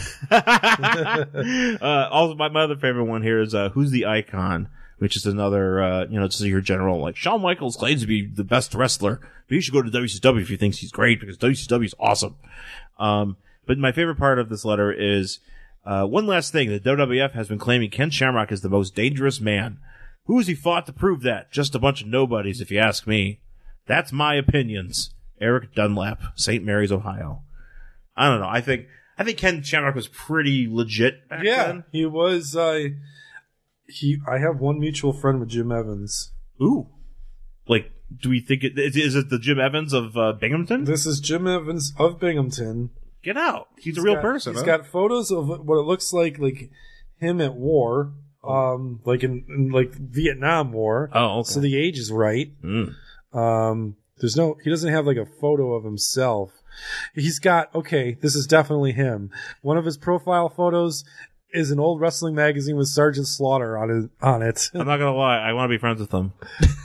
Also, my other favorite one here is Who's the Icon? Which is another, just your general, like, Shawn Michaels claims to be the best wrestler, but you should go to WCW if you think he's great, because WCW is awesome. But my favorite part of this letter is, one last thing. The WWF has been claiming Ken Shamrock is the most dangerous man. Who has he fought to prove that? Just a bunch of nobodies, if you ask me. That's my opinions. Eric Dunlap, St. Mary's, Ohio. I don't know. I think Ken Shamrock was pretty legit back then. He was, I have one mutual friend with Jim Evans. Ooh. Like, do we think is it the Jim Evans of Binghamton? This is Jim Evans of Binghamton. Get out. He's a real person. He's got photos of what it looks like him at war. Like in Vietnam War. Oh, okay. So the age is right. He doesn't have like a photo of himself. He's got, this is definitely him. One of his profile photos is an old wrestling magazine with Sergeant Slaughter on it. I'm not gonna lie, I want to be friends with him.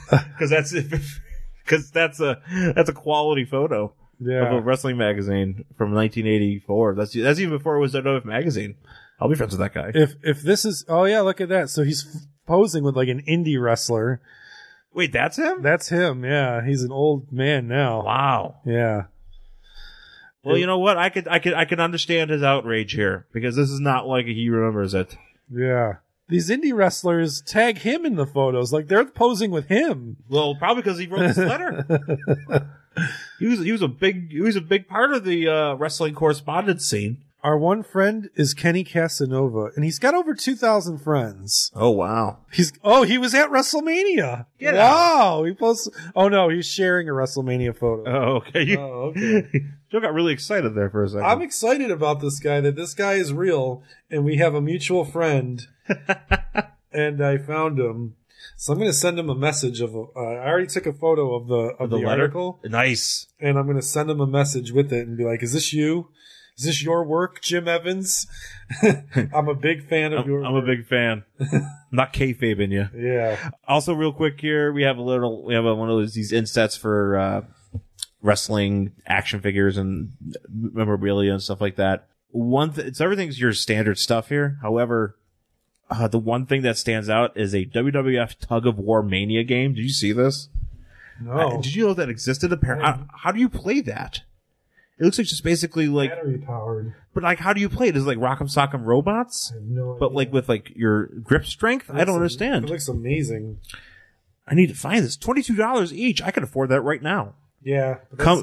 Cause that's a quality photo of a wrestling magazine from 1984. That's even before it was WWF magazine. I'll be friends with that guy. If this is, look at that. So he's posing with like an indie wrestler. Wait, that's him? That's him. Yeah, he's an old man now. Wow. Yeah. Well, you know what? I could understand his outrage here, because this is not like he remembers it. Yeah. These indie wrestlers tag him in the photos, like they're posing with him. Well, probably because he wrote this letter. He was a big part of the wrestling correspondence scene. Our one friend is Kenny Casanova, and he's got over 2,000 friends. Oh, wow. He was at WrestleMania. Get wow. out. He posts. Oh, no, he's sharing a WrestleMania photo. Oh, okay. Joe got really excited there for a second. I'm excited about this guy, that this guy is real, and we have a mutual friend, and I found him. So I'm going to send him a message of. I already took a photo of the article. Nice. And I'm going to send him a message with it and be like, "Is this you? Is this your work, Jim Evans? I'm a big fan of your work." I'm a big fan. Not kayfabing you. Yeah. Also, real quick here, we have one of these insets for wrestling action figures and memorabilia and stuff like that. Everything's your standard stuff here. However, the one thing that stands out is a WWF Tug of War Mania game. Did you see this? No. Did you know that existed? Apparently, how do you play that? It looks like just basically like battery powered. But like, how do you play it? Is it like Rock'em Sock'em Robots? I have no idea. But like with like your grip strength? I don't understand. It looks amazing. I need to find this. $22 each. I can afford that right now. Yeah, but that's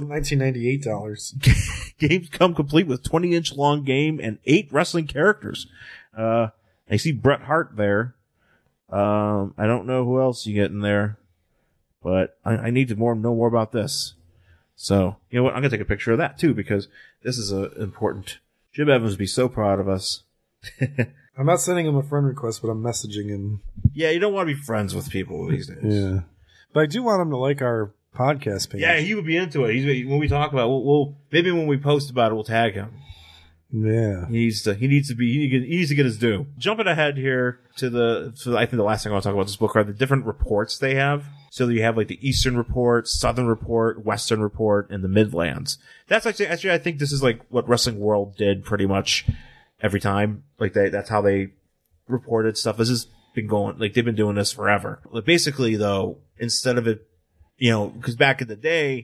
$1998. Games come complete with 20-inch long game and 8 wrestling characters. I see Bret Hart there. I don't know who else you get in there, but I need to know more about this. So, you know what? I'm going to take a picture of that, too, because this is important. Jim Evans would be so proud of us. I'm not sending him a friend request, but I'm messaging him. Yeah, you don't want to be friends with people these days. Yeah. But I do want him to like our podcast page. Yeah, he would be into it. When we talk about it, maybe when we post about it, we'll tag him. Yeah. He needs to get his due. Jumping ahead here to I think the last thing I want to talk about this book are the different reports they have. So you have like the Eastern Report, Southern Report, Western Report, and the Midlands. That's actually I think this is like what Wrestling World did pretty much every time. Like that's how they reported stuff. This has been going, like they've been doing this forever. But basically though, instead of it, because back in the day,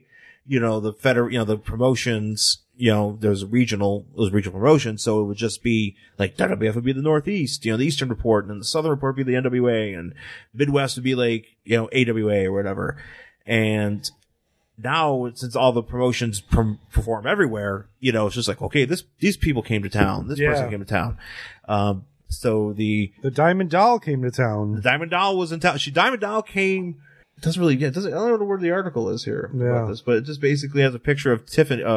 the promotions, there's regional promotions, so it would just be like WWF would be the Northeast, the Eastern Report, and the Southern Report would be the NWA, and Midwest would be like, AWA or whatever. And now, since all the promotions perform everywhere, it's just like, okay, these people came to town, this person came to town. So the Diamond Doll came to town. The Diamond Doll was in town. Diamond Doll came. It doesn't really. I don't know where the article is here about this, but it just basically has a picture of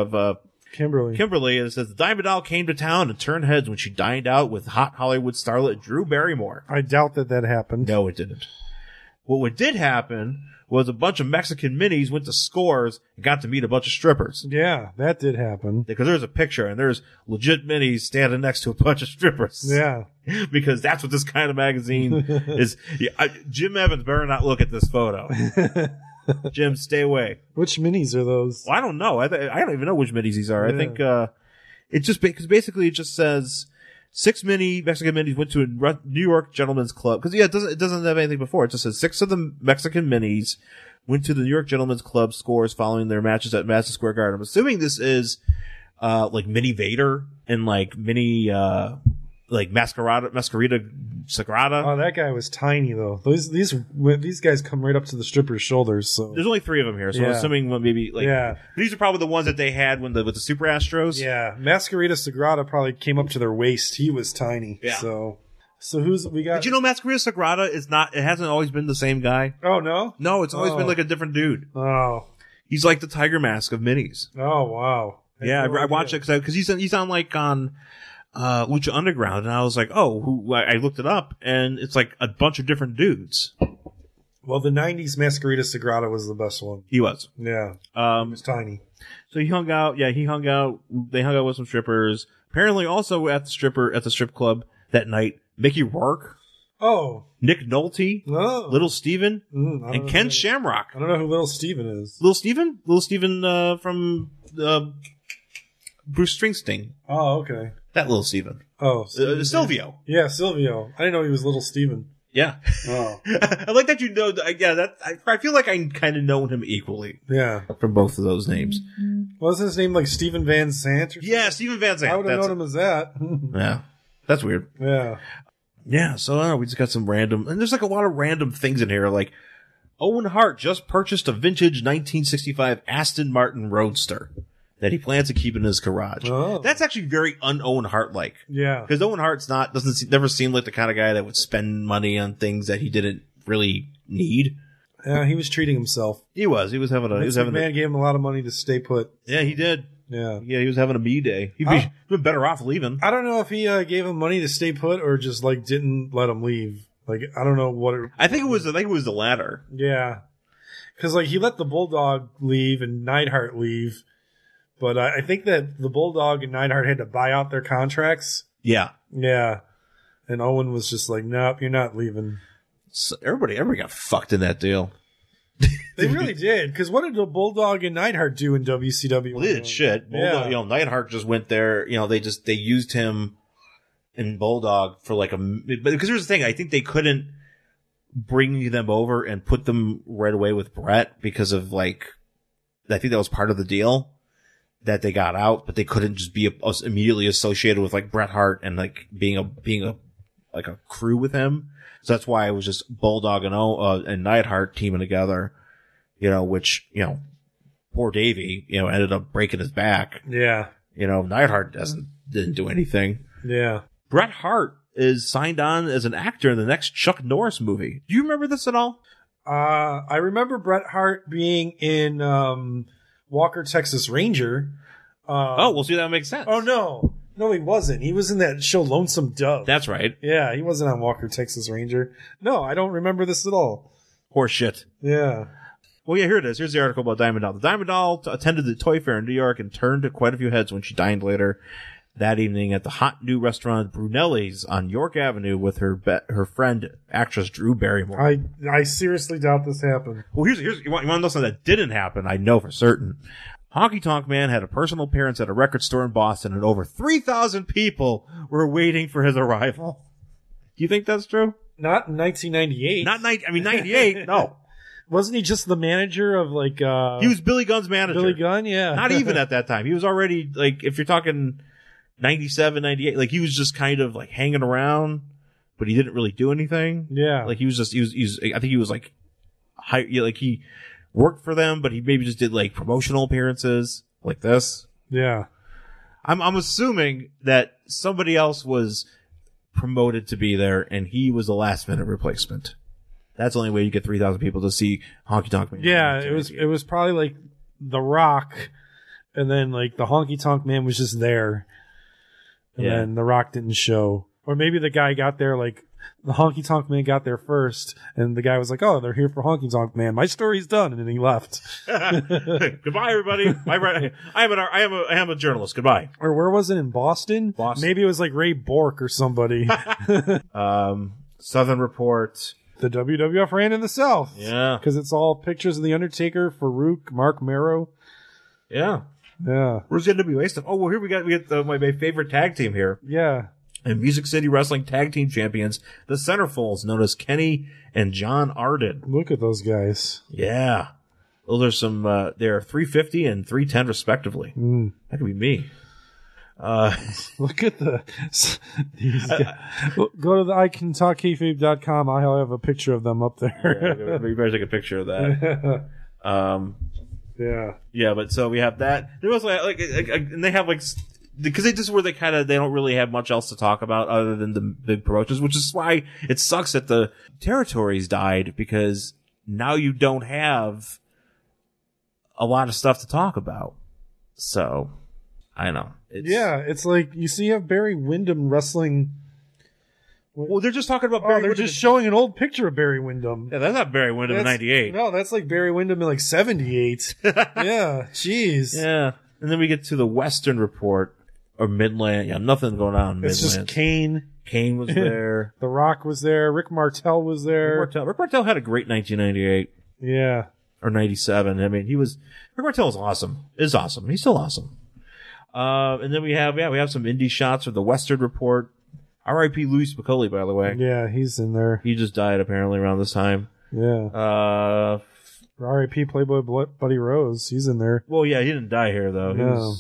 Kimberly, and it says the Diamond Doll came to town and turned heads when she dined out with hot Hollywood starlet Drew Barrymore. I doubt that happened. No, it didn't. What did happen was a bunch of Mexican minis went to Scores and got to meet a bunch of strippers. Yeah, that did happen. Because there's a picture and there's legit minis standing next to a bunch of strippers. Yeah. Because that's what this kind of magazine is. Jim Evans better not look at this photo. Jim, stay away. Which minis are those? Well, I don't know. I don't even know which minis these are. Yeah. I think it just because basically it just says 6 Mexican minis went to a New York Gentlemen's Club. Because it doesn't have anything before. It just says 6 of the Mexican minis went to the New York Gentlemen's Club Scores following their matches at Madison Square Garden. I'm assuming this is like Mini Vader and like Mini like Masquerita Sagrada. Oh, that guy was tiny though. These guys come right up to the stripper's shoulders. So there's only 3 of them here, so I'm assuming maybe like these are probably the ones that they had with the Super Astros. Yeah, Masquerita Sagrada probably came up to their waist. He was tiny. Yeah. So who's we got? Did you know Masquerita Sagrada is not? It hasn't always been the same guy. Oh no, no, it's always been like a different dude. Oh, he's like the Tiger Mask of minis. Oh wow. I watched it because he's on like on Lucha Underground, and I was like, I looked it up, and it's like a bunch of different dudes. Well, the 90s Masquerita Sagrada was the best one. He was. Yeah. He was tiny. So he hung out. Yeah, they hung out with some strippers. Apparently also at the strip club that night, Mickey Rourke. Oh. Nick Nolte. Oh. Little Steven. And Ken Shamrock. I don't know who Little Steven is. Little Steven from Bruce Springsteen. Oh, okay. That Little Steven. Oh. Silvio. Yeah, Silvio. I didn't know he was Little Steven. Yeah. Oh. I like that you know. I feel like I kind of know him equally. Yeah. From both of those names. Wasn't his name like Steven Van Sant or something? Yeah, Steven Van Sant. I would have known him as that. Yeah. That's weird. Yeah. Yeah, so I don't know, we just got some random, and there's like a lot of random things in here, like Owen Hart just purchased a vintage 1965 Aston Martin Roadster that he plans to keep in his garage. Oh. That's actually very un-Owen Hart-like. Yeah. Because Owen Hart's never seemed like the kind of guy that would spend money on things that he didn't really need. Yeah, he was treating himself. He was having a man gave him a lot of money to stay put. Yeah, he did. Yeah. Yeah, he was having a me day. He'd been better off leaving. I don't know if he gave him money to stay put or just like didn't let him leave. Like, I don't know what I think it was the latter. Yeah. Cause like he let the Bulldog leave and Neidhart leave. But I think that the Bulldog and Neidhart had to buy out their contracts. Yeah. Yeah. And Owen was just like, nope, you're not leaving. So everybody got fucked in that deal. They really did. Because what did the Bulldog and Neidhart do in WCW? Well, they did shit. Bulldog, Neidhart just went there. They used him in Bulldog for like because here's the thing. I think they couldn't bring them over and put them right away with Brett because of like, I think that was part of the deal that they got out, but they couldn't just be immediately associated with like Bret Hart and like being a crew with him. So that's why it was just Bulldog and Neidhart teaming together, which, poor Davey, ended up breaking his back. Yeah. Neidhart didn't do anything. Yeah. Bret Hart is signed on as an actor in the next Chuck Norris movie. Do you remember this at all? I remember Bret Hart being in, Walker, Texas Ranger. Well, see, that makes sense. Oh, no. No, he wasn't. He was in that show Lonesome Dove. That's right. Yeah, he wasn't on Walker, Texas Ranger. No, I don't remember this at all. Horse shit. Yeah. Well, yeah, here it is. Here's the article about Diamond Doll. The Diamond Doll attended the Toy Fair in New York and turned quite a few heads when she dined later that evening at the hot new restaurant Brunelli's on York Avenue with her friend, actress Drew Barrymore. I seriously doubt this happened. Well, here's you want to know something that didn't happen? I know for certain. Honky Tonk Man had a personal appearance at a record store in Boston, and over 3,000 people were waiting for his arrival. Do you think that's true? Not in 1998. 98. No. Wasn't he just the manager of like? He was Billy Gunn's manager. Billy Gunn, yeah. Not even at that time. He was already like, if you're talking 97, 98, like he was just kind of like hanging around, but he didn't really do anything. Yeah. Like he was I think he was like, like he worked for them, but he maybe just did like promotional appearances like this. Yeah. I'm assuming that somebody else was promoted to be there and he was a last minute replacement. That's the only way you get 3,000 people to see Honky Tonk Man. Yeah, it was probably like The Rock, and then like the Honky Tonk Man was just there, and then The Rock didn't show. Or maybe the guy got there, like the Honky Tonk Man got there first, and the guy was like, "Oh, they're here for Honky Tonk Man. My story's done," and then he left. Goodbye, everybody. I am a journalist. Goodbye. Or where was it, in Boston? Boston. Maybe it was like Ray Bork or somebody. Southern Report. The WWF ran in the South. Yeah. Because it's all pictures of The Undertaker, Farouk, Mark Marrow. Yeah. Yeah. Where's the NWA stuff? Oh, well, here we get my favorite tag team here. Yeah. And Music City Wrestling Tag Team Champions, the Centerfolds, known as Kenny and John Arden. Look at those guys. Yeah. Well, there's some, they're 350 and 310 respectively. That could be me. Look at these guys. Go to the icantalkkayfabe.com. I'll have a picture of them up there. Yeah, you better take a picture of that. Yeah. Yeah, but so we have that. There was like and they have like, because they just were they don't really have much else to talk about other than the big promotions, which is why it sucks that the territories died, because now you don't have a lot of stuff to talk about. So, I know. It's like you have Barry Windham wrestling. Well, they're just talking about Barry They're Windham. just showing an old picture of Barry Windham. Yeah, that's not Barry Windham in 98. No, that's like Barry Windham in like 78. Yeah, jeez. Yeah. And then we get to the Western Report, or Midland. Yeah, nothing going on in Midland. It's just Kane. Kane was there. The Rock was there. Rick Martel was there. Rick Martel had a great 1998. Yeah. Or 97. I mean, Rick Martel was awesome. Is awesome. He's still awesome. And then we have some indie shots of the Western Report. R.I.P. Louis Spicoli, by the way. Yeah, he's in there. He just died apparently around this time. Yeah. R.I.P. Playboy Buddy Rose. He's in there. Well, yeah, he didn't die here though.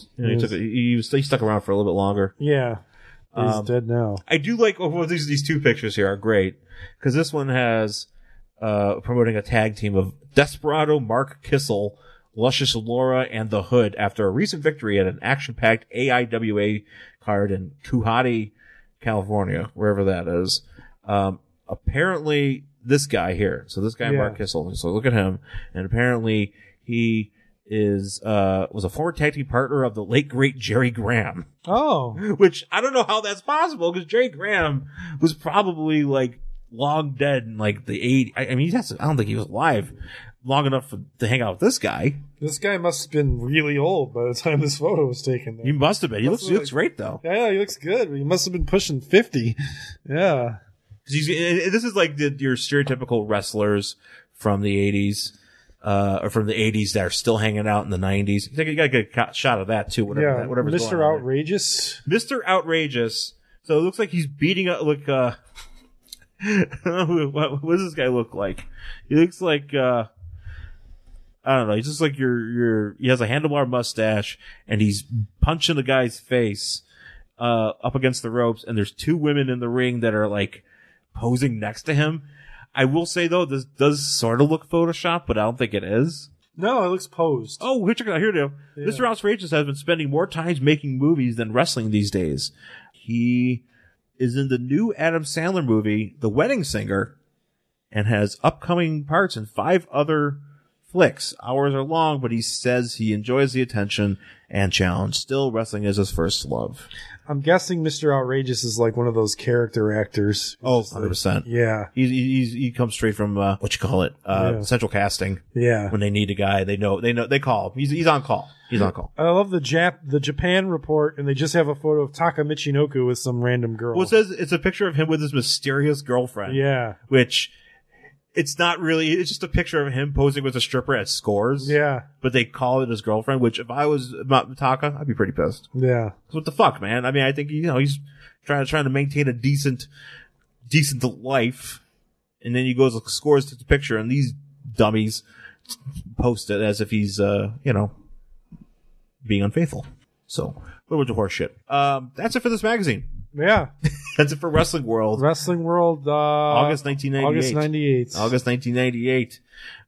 He stuck around for a little bit longer. Yeah. He's dead now. I do like these two pictures here are great, because this one has promoting a tag team of Desperado Mark Kissel, Luscious Laura, and The Hood after a recent victory at an action-packed AIWA card in Cohati, California, wherever that is. Apparently, this guy here, so this guy Mark Kissel, so look at him, and apparently he was a former tag team partner of the late great Jerry Graham. Oh, which I don't know how that's possible, because Jerry Graham was probably like long dead in like the 80s. I mean, I don't think he was alive long enough to hang out with this guy. This guy must have been really old by the time this photo was taken. There. He must have been. He looks great though. Yeah, he looks good. He must have been pushing 50. Yeah. This is like your stereotypical wrestlers from the 80s, or from the 80s that are still hanging out in the 90s. You gotta get a shot of that too. Whatever's Mr. going on Outrageous. there. Mr. Outrageous. So it looks like he's beating up, what does this guy look like? He looks like, I don't know. He's just like he has a handlebar mustache and he's punching the guy's face, up against the ropes. And there's two women in the ring that are like posing next to him. I will say though, this does sort of look Photoshop, but I don't think it is. No, it looks posed. Oh, check it out. Here it is. Yeah. Mr. Outrageous has been spending more time making movies than wrestling these days. He is in the new Adam Sandler movie, The Wedding Singer, and has upcoming parts in 5 other flicks. Hours are long, but he says he enjoys the attention and challenge. Still, wrestling is his first love. I'm guessing Mr. Outrageous is like one of those character actors. Oh, 100%. Yeah. He comes straight from, central casting. Yeah. When they need a guy, they call him. He's on call. He's on call. I love the Japan report, and they just have a photo of Taka Michinoku with some random girl. Well, it says it's a picture of him with his mysterious girlfriend. Yeah. Which, it's not really, it's just a picture of him posing with a stripper at Scores. Yeah. But they call it his girlfriend, which if I was Taka, I'd be pretty pissed. Yeah. What the fuck, man? I mean, I think, he's trying to maintain a decent life. And then he goes, Scores to the picture, and these dummies post it as if he's, being unfaithful. So, a little bit of horse shit. That's it for this magazine. Yeah. That's it for Wrestling World. Wrestling World, August 1998. August 1998.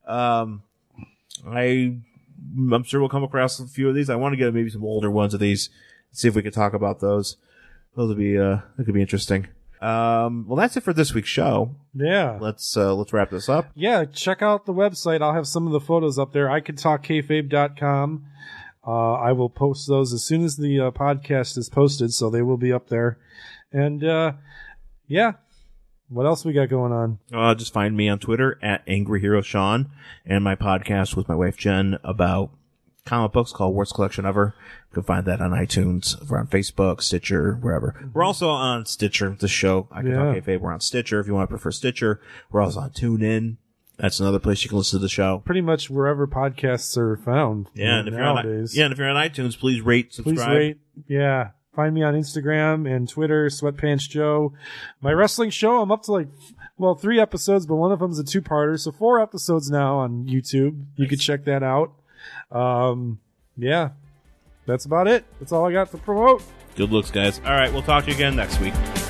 I'm sure we'll come across a few of these. I want to get maybe some older ones of these. See if we could talk about those. Those would be, that could be interesting. Well, that's it for this week's show. Yeah. Let's wrap this up. Yeah. Check out the website. I'll have some of the photos up there. ICoulda.kayfabe.com. I will post those as soon as the podcast is posted, so they will be up there. And, yeah. What else we got going on? Just find me on Twitter at Angry Hero Sean, and my podcast with my wife Jen about comic books called Worst Collection Ever. You can find that on iTunes. We're on Facebook, Stitcher, wherever. We're also on Stitcher, the show. I Can Talk Kayfabe. We're on Stitcher if you want to prefer Stitcher. We're also on TuneIn. That's another place you can listen to the show. Pretty much wherever podcasts are found. Yeah, and if nowadays. you're on iTunes, please rate, subscribe. Please rate. Yeah. Find me on Instagram and Twitter, Sweatpants Joe. My wrestling show, I'm up to 3 episodes, but one of them's a 2-parter. So 4 episodes now on YouTube. You can check that out. Yeah. That's about it. That's all I got to promote. Good looks, guys. All right, we'll talk to you again next week.